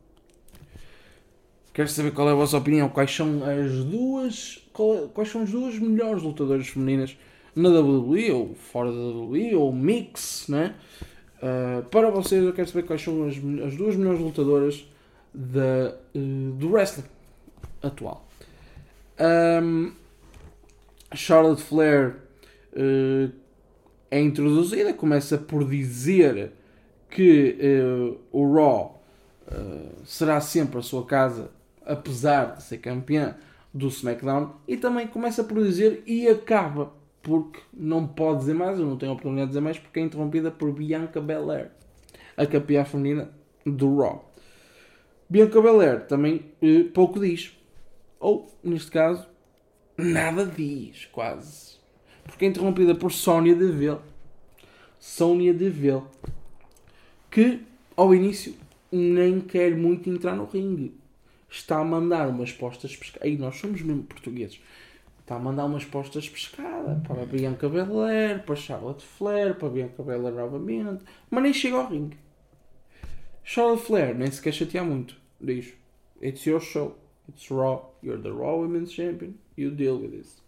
quero saber qual é a vossa opinião, quais são as duas, quais são as duas melhores lutadoras femininas na W W E, ou fora da W W E, ou mix, né? Uh, para vocês eu quero saber quais são as, as duas melhores lutadoras da, uh, do wrestling atual. Um, Charlotte Flair uh, é introduzida, começa por dizer que uh, o Raw uh, será sempre a sua casa, apesar de ser campeã do SmackDown, e também começa por dizer e acaba, porque não pode dizer mais, eu não tenho a oportunidade de dizer mais, porque é interrompida por Bianca Belair, a campeã feminina do Raw. Bianca Belair também uh, pouco diz, ou neste caso nada diz, quase, porque é interrompida por Sonya Deville. Sonya Deville, que ao início nem quer muito entrar no ringue, está a mandar umas postas pescadas. Aí nós somos mesmo portugueses. Está a mandar umas postas pescadas para a Bianca Belair, para Charlotte Flair, para a Bianca Belair novamente, mas nem chega ao ringue. Charlotte Flair nem se quer chatear muito. Diz: It's your show, it's Raw, you're the Raw Women's Champion, you deal with this.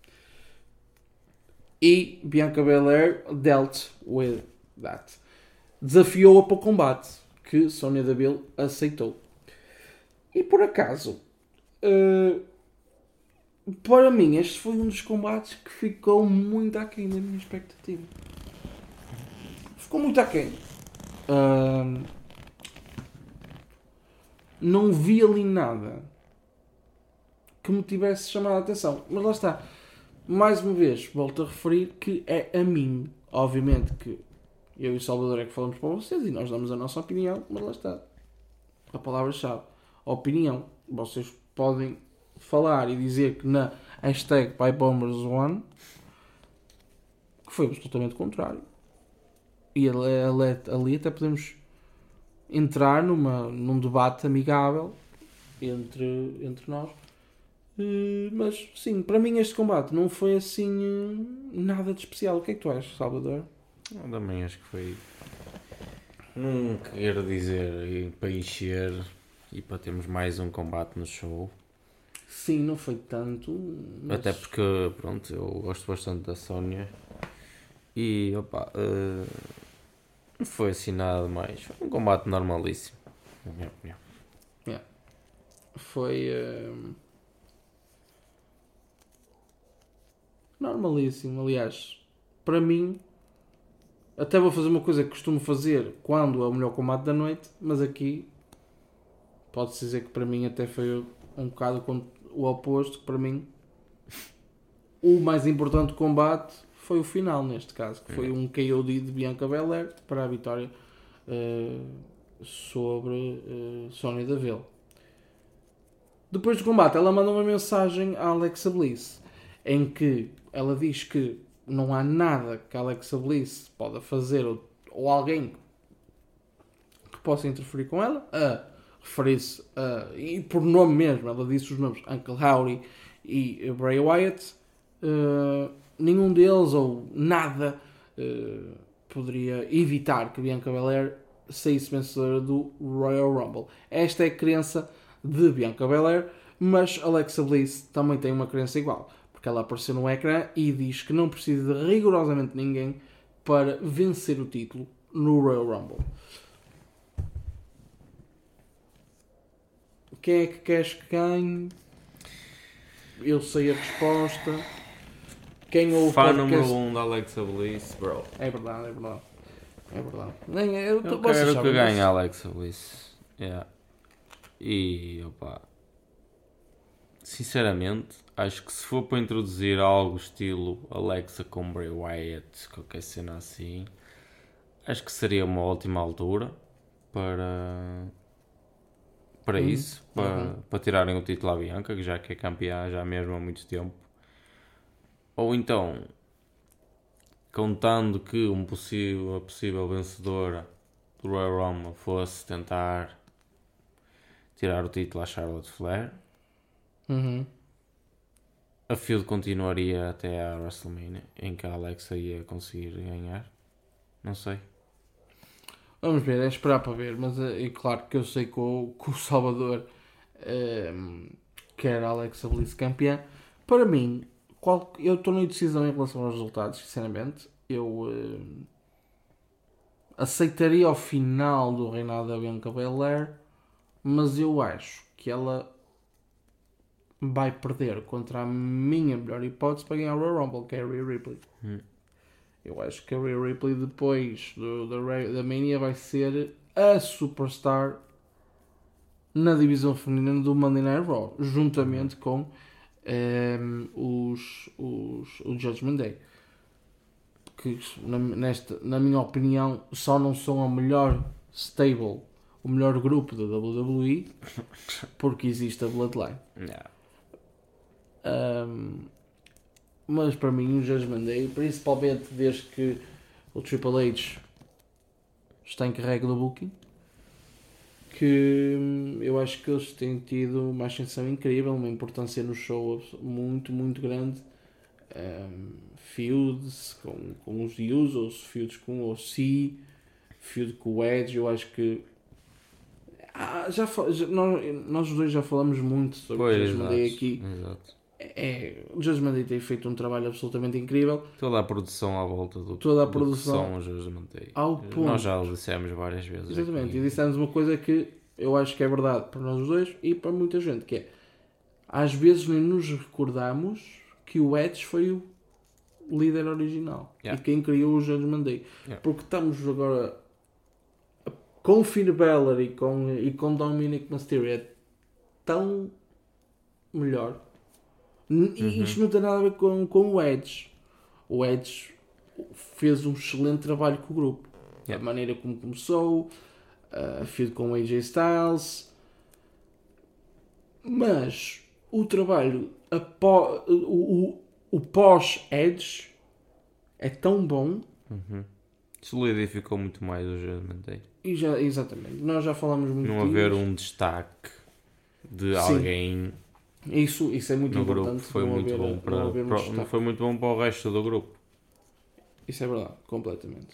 E Bianca Belair dealt with that. Desafiou-a para o combate, que Sonya Deville aceitou. E por acaso, uh, para mim, este foi um dos combates que ficou muito aquém da minha expectativa. Ficou muito aquém. Uh, não vi ali nada que me tivesse chamado a atenção. Mas lá está. Mais uma vez, volto a referir que é a mim. Obviamente que eu e o Salvador é que falamos para vocês e nós damos a nossa opinião, mas lá está. A palavra-chave. Opinião. Vocês podem falar e dizer que na hashtag PipeBombers one que foi absolutamente contrário. E ali, ali até podemos entrar numa, num debate amigável entre, entre nós. Uh, mas sim, para mim este combate não foi assim uh, nada de especial. O que é que tu achas, Salvador? Eu também acho que foi, não quero dizer, para encher e para termos mais um combate no show. Sim, não foi tanto, mas... Até porque, pronto, eu gosto bastante da Sonya e opa, uh, não foi assim nada mais. Foi um combate normalíssimo, na minha opinião. Yeah. Foi uh... normalíssimo. Aliás, para mim, até vou fazer uma coisa que costumo fazer quando é o melhor combate da noite, mas aqui pode-se dizer que para mim até foi um bocado o oposto. Para mim, o mais importante combate foi o final, neste caso, que foi um K O D de Bianca Belair para a vitória uh, sobre uh, Sonya Deville. Depois do combate, ela manda uma mensagem à Alexa Bliss, em que ela diz que não há nada que a Alexa Bliss pode fazer, ou, ou alguém que possa interferir com ela, a referir-se, a, e por nome mesmo, ela disse os nomes Uncle Howdy e Bray Wyatt, uh, nenhum deles ou nada uh, poderia evitar que Bianca Belair saísse vencedora do Royal Rumble. Esta é a crença de Bianca Belair, mas Alexa Bliss também tem uma crença igual, porque ela apareceu no ecrã e diz que não precisa de rigorosamente ninguém para vencer o título no Royal Rumble. Quem é que queres que ganhe? Eu sei a resposta. Quem ouve Fã podcast... número um da Alexa Bliss, bro. É verdade, é verdade. É verdade. Nem, eu Eu vocês quero sabem que ganhe disso. a Alexa Bliss. Yeah. E opa, sinceramente, acho que se for para introduzir algo estilo Alexa com Bray Wyatt, qualquer cena assim, acho que seria uma ótima altura para, para Hum, isso, para, uhum. para tirarem o título à Bianca, que já que é campeã já mesmo há muito tempo. Ou então, contando que um possível, uma possível vencedora do Royal Rumble fosse tentar tirar o título à Charlotte Flair, Uhum. a feud continuaria até à WrestleMania, em que a Alexa ia conseguir ganhar. Não sei. Vamos ver, é esperar para ver, mas é, é claro que eu sei que o, que o Salvador ehm, quer a Alexa Bliss campeã. Para mim, qual, eu estou na indecisão em relação aos resultados, sinceramente. Eu ehm, aceitaria ao final do reinado da Bianca Belair, mas eu acho que ela vai perder contra a minha melhor hipótese para ganhar o Royal Rumble, que é a Rhea Ripley. Hum. Eu acho que a Rhea Ripley depois do, da, da Mania vai ser a superstar na divisão feminina do Monday Night Raw, juntamente com ehm, os, os, o Judgment Day. Que, na, nesta, na minha opinião, só não são a melhor stable, o melhor grupo da W W E, porque existe a Bloodline. Yeah. Um, mas para mim o Judgment Day, principalmente desde que o Triple H está em carrega do booking, que hum, eu acho que eles têm tido uma ascensão incrível, uma importância no show muito, muito grande. Um, feuds com, com os Usos, feuds com o O C, feud com o Edge. Eu acho que ah, já, já nós, nós os dois já falamos muito sobre Pois, o Judgment Day exato, aqui. exato. É, o Judgment Day tem feito um trabalho absolutamente incrível. Toda a produção à volta do, Toda a do produção que são os Judgment Day. ao ponto. Nós já o dissemos várias vezes. Exatamente, aqui. e dissemos uma coisa que eu acho que é verdade para nós os dois e para muita gente, que é às vezes nem nos recordamos que o Edge foi o líder original Yeah. e quem criou o Judgment Day. Yeah. Porque estamos agora com Finn Balor e com, e com Dominic Mysterio é tão melhor. E Uhum. isto não tem nada a ver com, com o Edge. O Edge fez um excelente trabalho com o grupo. Yeah. A maneira como começou, a feud com o A J Styles. Mas o trabalho, apó, o, o, o pós-Edge é tão bom. Uhum. Solidificou muito mais o Judgment Day. E já, exatamente, nós já falamos muito Não disso. haver um destaque de Sim. alguém Isso, isso é muito no importante. grupo. Foi não muito haver- bom não para, haver um para- destaque. não foi muito bom para o resto do grupo. Isso é verdade, completamente.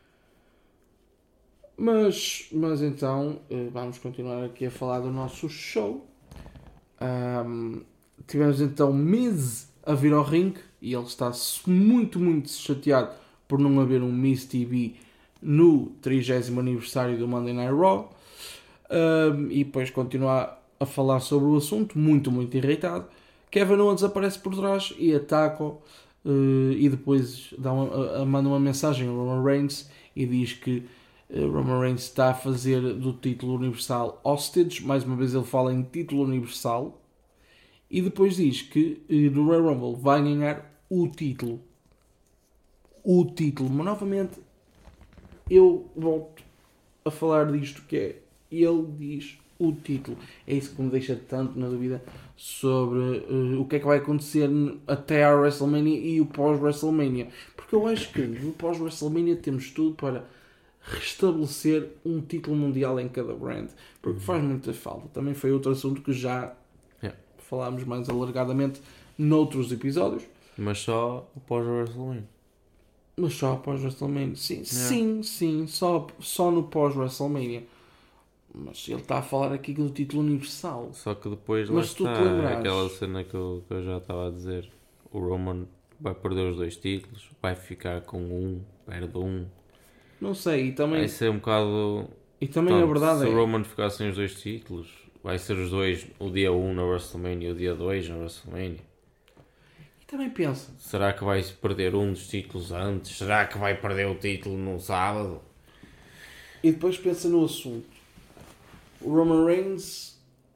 Mas, mas então, eh, vamos continuar aqui a falar do nosso show. Ahm, tivemos então Miz a vir ao ringue e ele está muito, muito chateado por não haver um Miz T V no trigésimo aniversário do Monday Night Raw. Ahm, e depois continua a falar sobre o assunto, muito, muito irritado. Kevin Owens aparece por trás e ataca-o. Uh, e depois dá uma, uh, manda uma mensagem ao Roman Reigns e diz que uh, Roman Reigns está a fazer do título universal hostage. Mais uma vez ele fala em título universal e depois diz que uh, no Royal Rumble vai ganhar o título. O título, mas novamente eu volto a falar disto, que é ele diz o título. É isso que me deixa tanto na dúvida sobre uh, o que é que vai acontecer até à WrestleMania e o pós-WrestleMania. Porque eu acho que no pós-WrestleMania temos tudo para restabelecer um título mundial em cada brand. Porque faz muita falta. Também foi outro assunto que já Yeah. falámos mais alargadamente noutros episódios. Mas só após o WrestleMania. Mas só pós-WrestleMania. Sim, Yeah. sim, sim. Só, só no pós-WrestleMania. Mas ele está a falar aqui do título universal. Só que depois lá Mas se tu te está lembrares- aquela cena que eu, que eu já estava a dizer. O Roman vai perder os dois títulos, vai ficar com um, perde um. Não sei, e também, Vai ser um bocado... e também a Portanto, verdade se é... o Roman ficar sem os dois títulos, vai ser os dois o dia um na WrestleMania e o dia dois na WrestleMania. E também pensa, Será que vai perder um dos títulos antes? Será que vai perder o título no sábado? e depois pensa no assunto. O Roman Reigns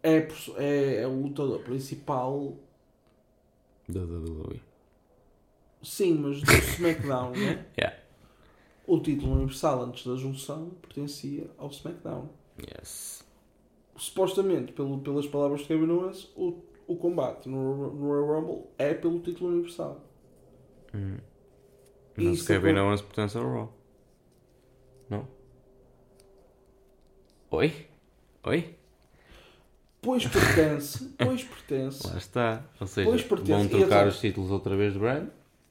é, é, é o lutador principal. Da W W E. Sim, mas do SmackDown, né? Yeah. O título universal antes da junção pertencia ao SmackDown. Yes. Supostamente, pelo, pelas palavras de Kevin Owens, o, o combate no, no Royal Rumble é pelo título universal. Hum. Mas Isso Kevin é- Owens pertence ao Raw. Não? Oi? Oi? Pois pertence, pois pertence. Lá está. Ou seja, Pois pertence. vão E trocar então- os títulos outra vez de brand.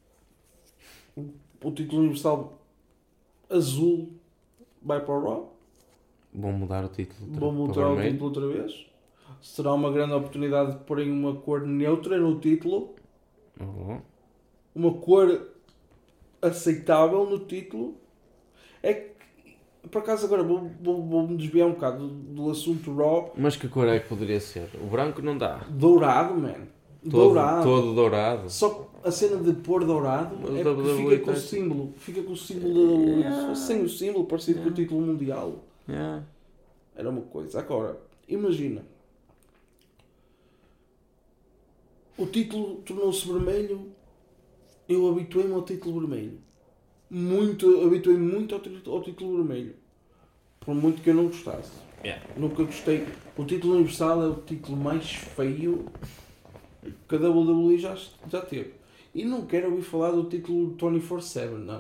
O título universal azul vai para o Raw. Vão mudar o título outra, Vão para mudar o vermelho. título outra vez. Será uma grande oportunidade de porem uma cor neutra no título. Oh. Uma cor aceitável no título. É que, por acaso, agora vou- vou- vou-me desviar um bocado do, do assunto Raw. Mas que cor é que poderia ser? O branco não dá. Dourado, man. Todo Dourado. todo dourado. Só que a cena de pôr dourado Mas é W porque W E fica com o tá- símbolo. Fica com o símbolo da W W E. Yeah. Se fosse sem o símbolo, parecido com o Yeah. título mundial. Yeah. Era uma coisa. Agora, imagina. O título tornou-se vermelho. Eu habituei-me ao título vermelho. Muito, habituei-me muito ao, tri- ao título vermelho. Por muito que eu não gostasse. Yeah. Nunca gostei. O título universal é o título mais feio que a W W E já, já teve. E não quero ouvir falar do título vinte e quatro sete, não.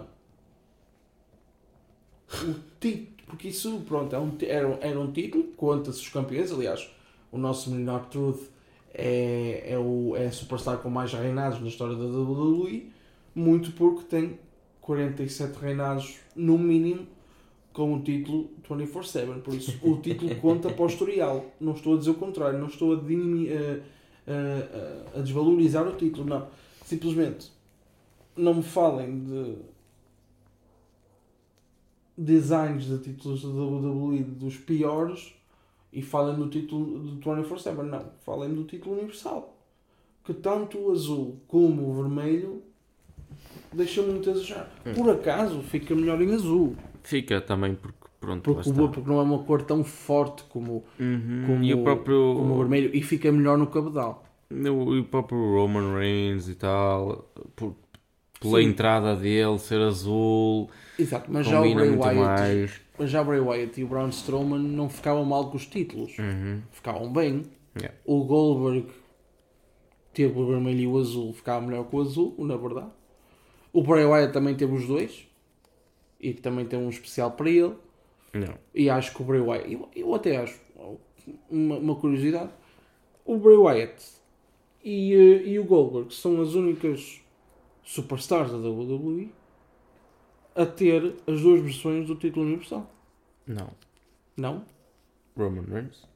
O título, porque isso, pronto, é um, ti- era, um- era um título, conta-se os campeões. Aliás, o nosso menino R-Truth é, é, o, é a superstar com mais reinados na história da W W E. Muito porque tem quarenta e sete reinados, no mínimo, com o título vinte e quatro sete. Por isso, o título conta para o historial. Não estou a dizer o contrário. Não estou a, dinimi- a, a- a- a desvalorizar o título. Não. Simplesmente, não me falem de designs de títulos da W W E dos piores e falem do título do vinte e quatro sete. Não. Falem do título universal. Que tanto o azul como o vermelho deixa-me muito a desejar. Por acaso, fica melhor em azul. Fica também porque, pronto, Porque, lá o, está. porque não é uma cor tão forte como, Uhum. como, E o próprio, como o vermelho e fica melhor no cabedal. o, e o próprio Roman Reigns e tal, por, pela Sim. entrada dele ser azul, Exato, mas já, o combina Bray muito Wyatt, mais. mas já o Bray Wyatt e o Braun Strowman não ficavam mal com os títulos. Uhum. Ficavam bem. Yeah. O Goldberg teve o vermelho e o azul, ficava melhor com o azul, na verdade. O Bray Wyatt também teve os dois. E também tem um especial para ele. Não. E acho que o Bray Wyatt, eu, eu até acho, uma, uma curiosidade, o Bray Wyatt e, eh, e o Goldberg são as únicas superstars da W W E a ter as duas versões do título universal. Não. Não? Roman Reigns?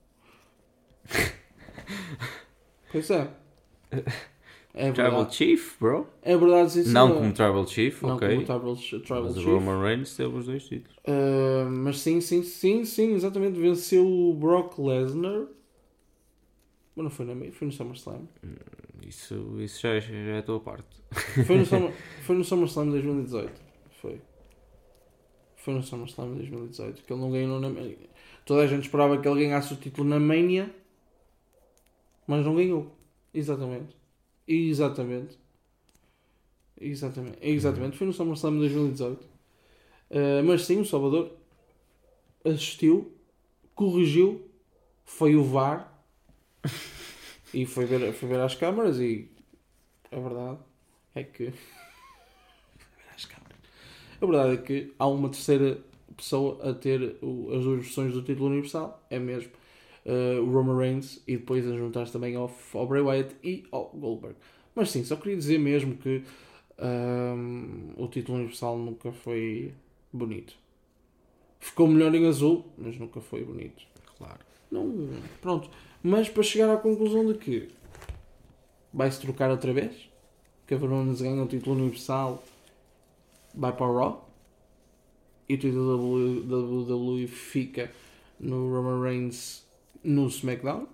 Pois é. É Tribal verdade. Chief, bro? É verdade, sim, Não senhor. como Tribal Chief, Não ok. como Tribal, Tribal Mas o Chief. Roman Reigns teve os dois títulos. Uh, mas sim, sim, sim, sim, exatamente. Venceu o Brock Lesnar. Mas não foi, na, foi no SummerSlam. Isso, isso já, é- já é a tua parte. Foi no, Summer, foi no SummerSlam de dois mil e dezoito. Foi. Foi no SummerSlam de dois mil e dezoito. Que ele não ganhou na Mania. Toda a gente esperava que ele ganhasse o título na Mania. Mas não ganhou. Exatamente. Exatamente. Exatamente. Exatamente. Foi no SummerSlam de dois mil e dezoito. Uh, mas sim, o Salvador assistiu, corrigiu, foi o V A R e foi ver, foi ver às câmaras e a verdade é que às câmaras. A verdade é que há uma terceira pessoa a ter o- as duas versões do título universal, é mesmo uh, o Roman Reigns, e depois a juntar-se também ao, ao Bray Wyatt e ao Goldberg. Mas sim, só queria dizer mesmo que um, o título universal nunca foi bonito. Ficou melhor em azul, mas nunca foi bonito. Claro. Não, pronto. Mas para chegar à conclusão de que vai-se trocar outra vez, que a Owens ganha o título universal, vai para o Raw e o título da W W E fica no Roman Reigns no SmackDown.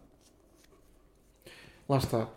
Lá está.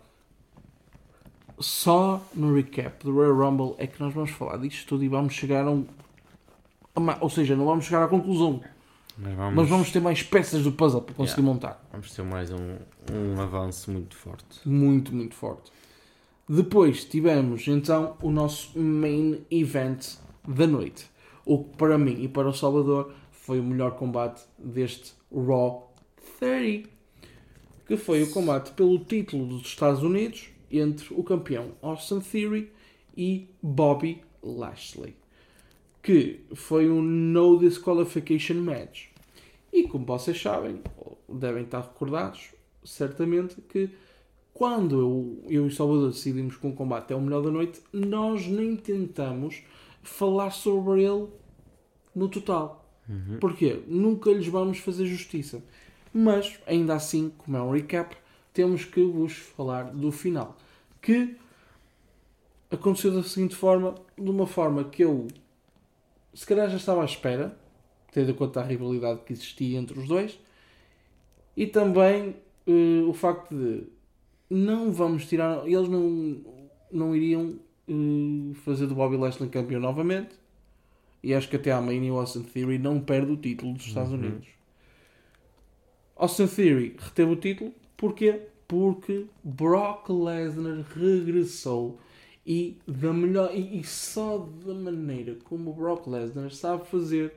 Só no recap do Royal Rumble é que nós vamos falar disto tudo e vamos chegar a um... a ma- Ou seja, não vamos chegar à conclusão. Mas vamos, Mas vamos ter mais peças do puzzle para conseguir Yeah. montar. vamos ter mais um, um avanço muito forte. Muito, muito forte. Depois tivemos então o nosso main event da noite. O que para mim e para o Salvador foi o melhor combate deste Raw trinta. Que foi o combate pelo título dos Estados Unidos entre o campeão Austin Theory e Bobby Lashley. Que foi um no disqualification match. E como vocês sabem, ou devem estar recordados, certamente que quando eu, eu e o Salvador decidimos que um combate é o melhor da noite, nós nem tentamos falar sobre ele no total. Uhum. Porquê? Nunca lhes vamos fazer justiça. Mas, ainda assim, como é um recap, temos que vos falar do final. Que aconteceu da seguinte forma, de uma forma que eu se calhar já estava à espera, tendo em conta a rivalidade que existia entre os dois, e também uh, o facto de não vamos tirar, eles não, não iriam uh, fazer do Bobby Lashley campeão novamente, e acho que até à Mania o Austin Theory não perde o título dos Estados Uhum. Unidos. Austin Theory reteve o título, porquê? Porque Brock Lesnar regressou. E, da melhor, e, e só da maneira como o Brock Lesnar sabe fazer,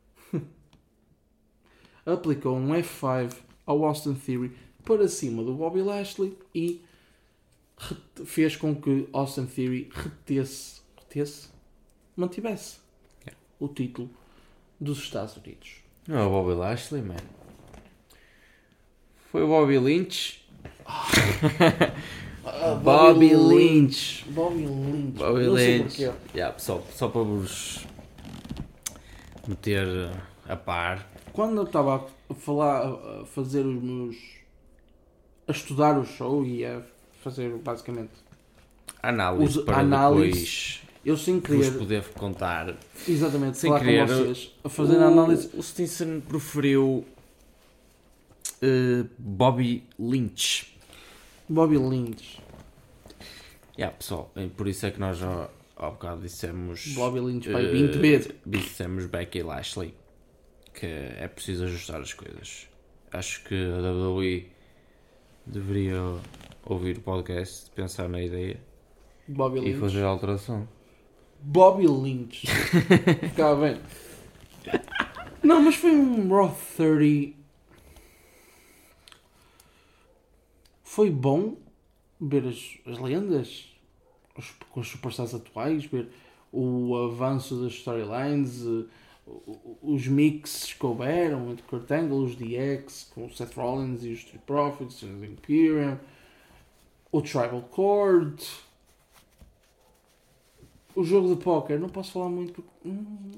aplicou um F cinco ao Austin Theory para cima do Bobby Lashley e fez com que Austin Theory retesse, retesse mantivesse Yeah. o título dos Estados Unidos. Não é o Bobby Lashley, man. Foi o Bobby Lynch. Ah, Bobby Lynch. Bobby Lynch. Bobby Não sei Lynch. porquê. Yeah, pessoal, só para vos meter a par. Quando eu estava a falar, a fazer os meus, a estudar o show e a fazer basicamente Análise Os- para análise. eu sem depois querer, vos poder contar. exatamente, Sem falar querer, com vocês, a fazer o, a análise. O Stinson preferiu uh, Bobby Lynch. Bobby Lynch. Yeah, pessoal, e por isso é que nós já há bocado dissemos. Bobby Lynch vai eh, vinte vezes. Dissemos Becky Lashley que é preciso ajustar as coisas. Acho que a W W E deveria ouvir o podcast, pensar na ideia Bobby e Lynch. fazer a alteração. Bobby Lynch. Ficava bem. Não, mas foi um Raw trinta. Foi bom ver as, as lendas os, com os superstars atuais, ver o avanço das storylines, eh, o- o- os mixes que houveram entre Kurt Angle, os D X, com o Seth Rollins e os Street Profits, o Imperium, o Tribal Court, o jogo de póquer. Não posso falar muito porque hum,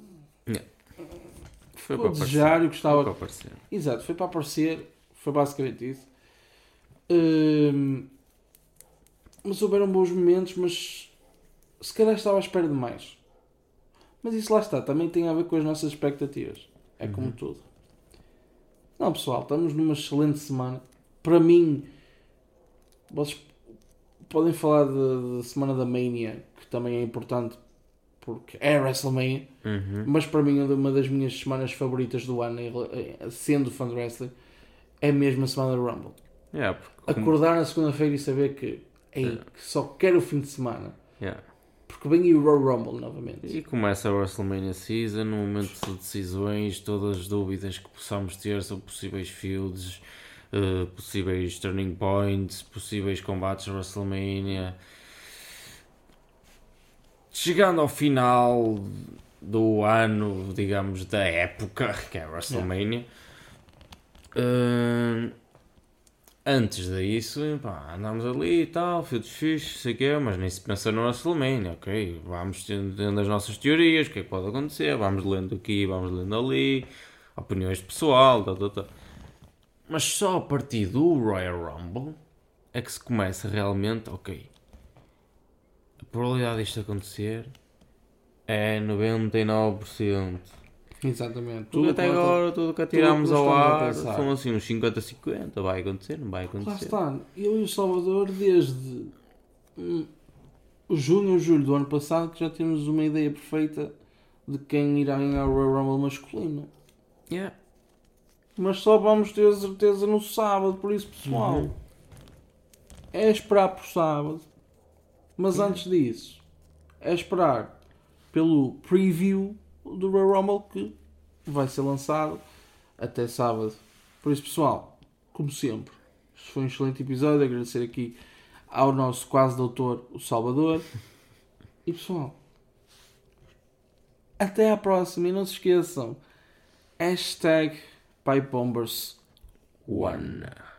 Foi vou para aparecer. desejar e gostava. Foi para aparecer. Exato, foi para aparecer, foi basicamente isso. Hum, mas houveram bons momentos, mas se calhar estava à espera de mais. Mas isso lá está, também tem a ver com as nossas expectativas. É como tudo. Não, pessoal, estamos numa excelente semana. Para mim, vocês podem falar da semana da Mania, que também é importante porque é WrestleMania. Uhum. Mas para mim, uma das minhas semanas favoritas do ano, sendo fã de wrestling, é mesmo a semana do Rumble. Yeah, porque como- Acordar na segunda-feira e saber que, ei, Yeah. que só quero o fim de semana. yeah. Porque vem aí o Royal Rumble novamente. E começa a WrestleMania Season, no momento de decisões, todas as dúvidas que possamos ter sobre possíveis feuds, eh, possíveis turning points, possíveis combates de WrestleMania. Chegando ao final do ano, digamos, da época, que é a WrestleMania, eh, antes disso, pá, andámos ali e tal, feudos fixe, sei o quê, mas nem se pensa no WrestleMania, ok? Vamos tendo, tendo as nossas teorias, o que é que pode acontecer, vamos lendo aqui, vamos lendo ali, opiniões de pessoal, tá, tá, tá. Mas só a partir do Royal Rumble é que se começa realmente, ok, a probabilidade disto acontecer é noventa e nove por cento. Exatamente. Tudo até que nós- agora, tudo que atirámos tudo que ao nós estamos a ar, pensar. são assim uns cinquenta a cinquenta, vai acontecer, não vai Lá acontecer. está. Eu e o Salvador, desde hum, junho ou julho do ano passado, que já temos uma ideia perfeita de quem irá ganhar o Royal Rumble masculino. Yeah. Mas só vamos ter certeza no sábado, por isso, pessoal, Uhum. é esperar por sábado. Mas Yeah. antes disso, é esperar pelo preview do Royal Rumble que vai ser lançado até sábado. Por isso, pessoal, como sempre, este foi um excelente episódio. Agradecer aqui ao nosso quase doutor, o Salvador. E pessoal, até à próxima. E não se esqueçam, hashtag Pipe Bombers One.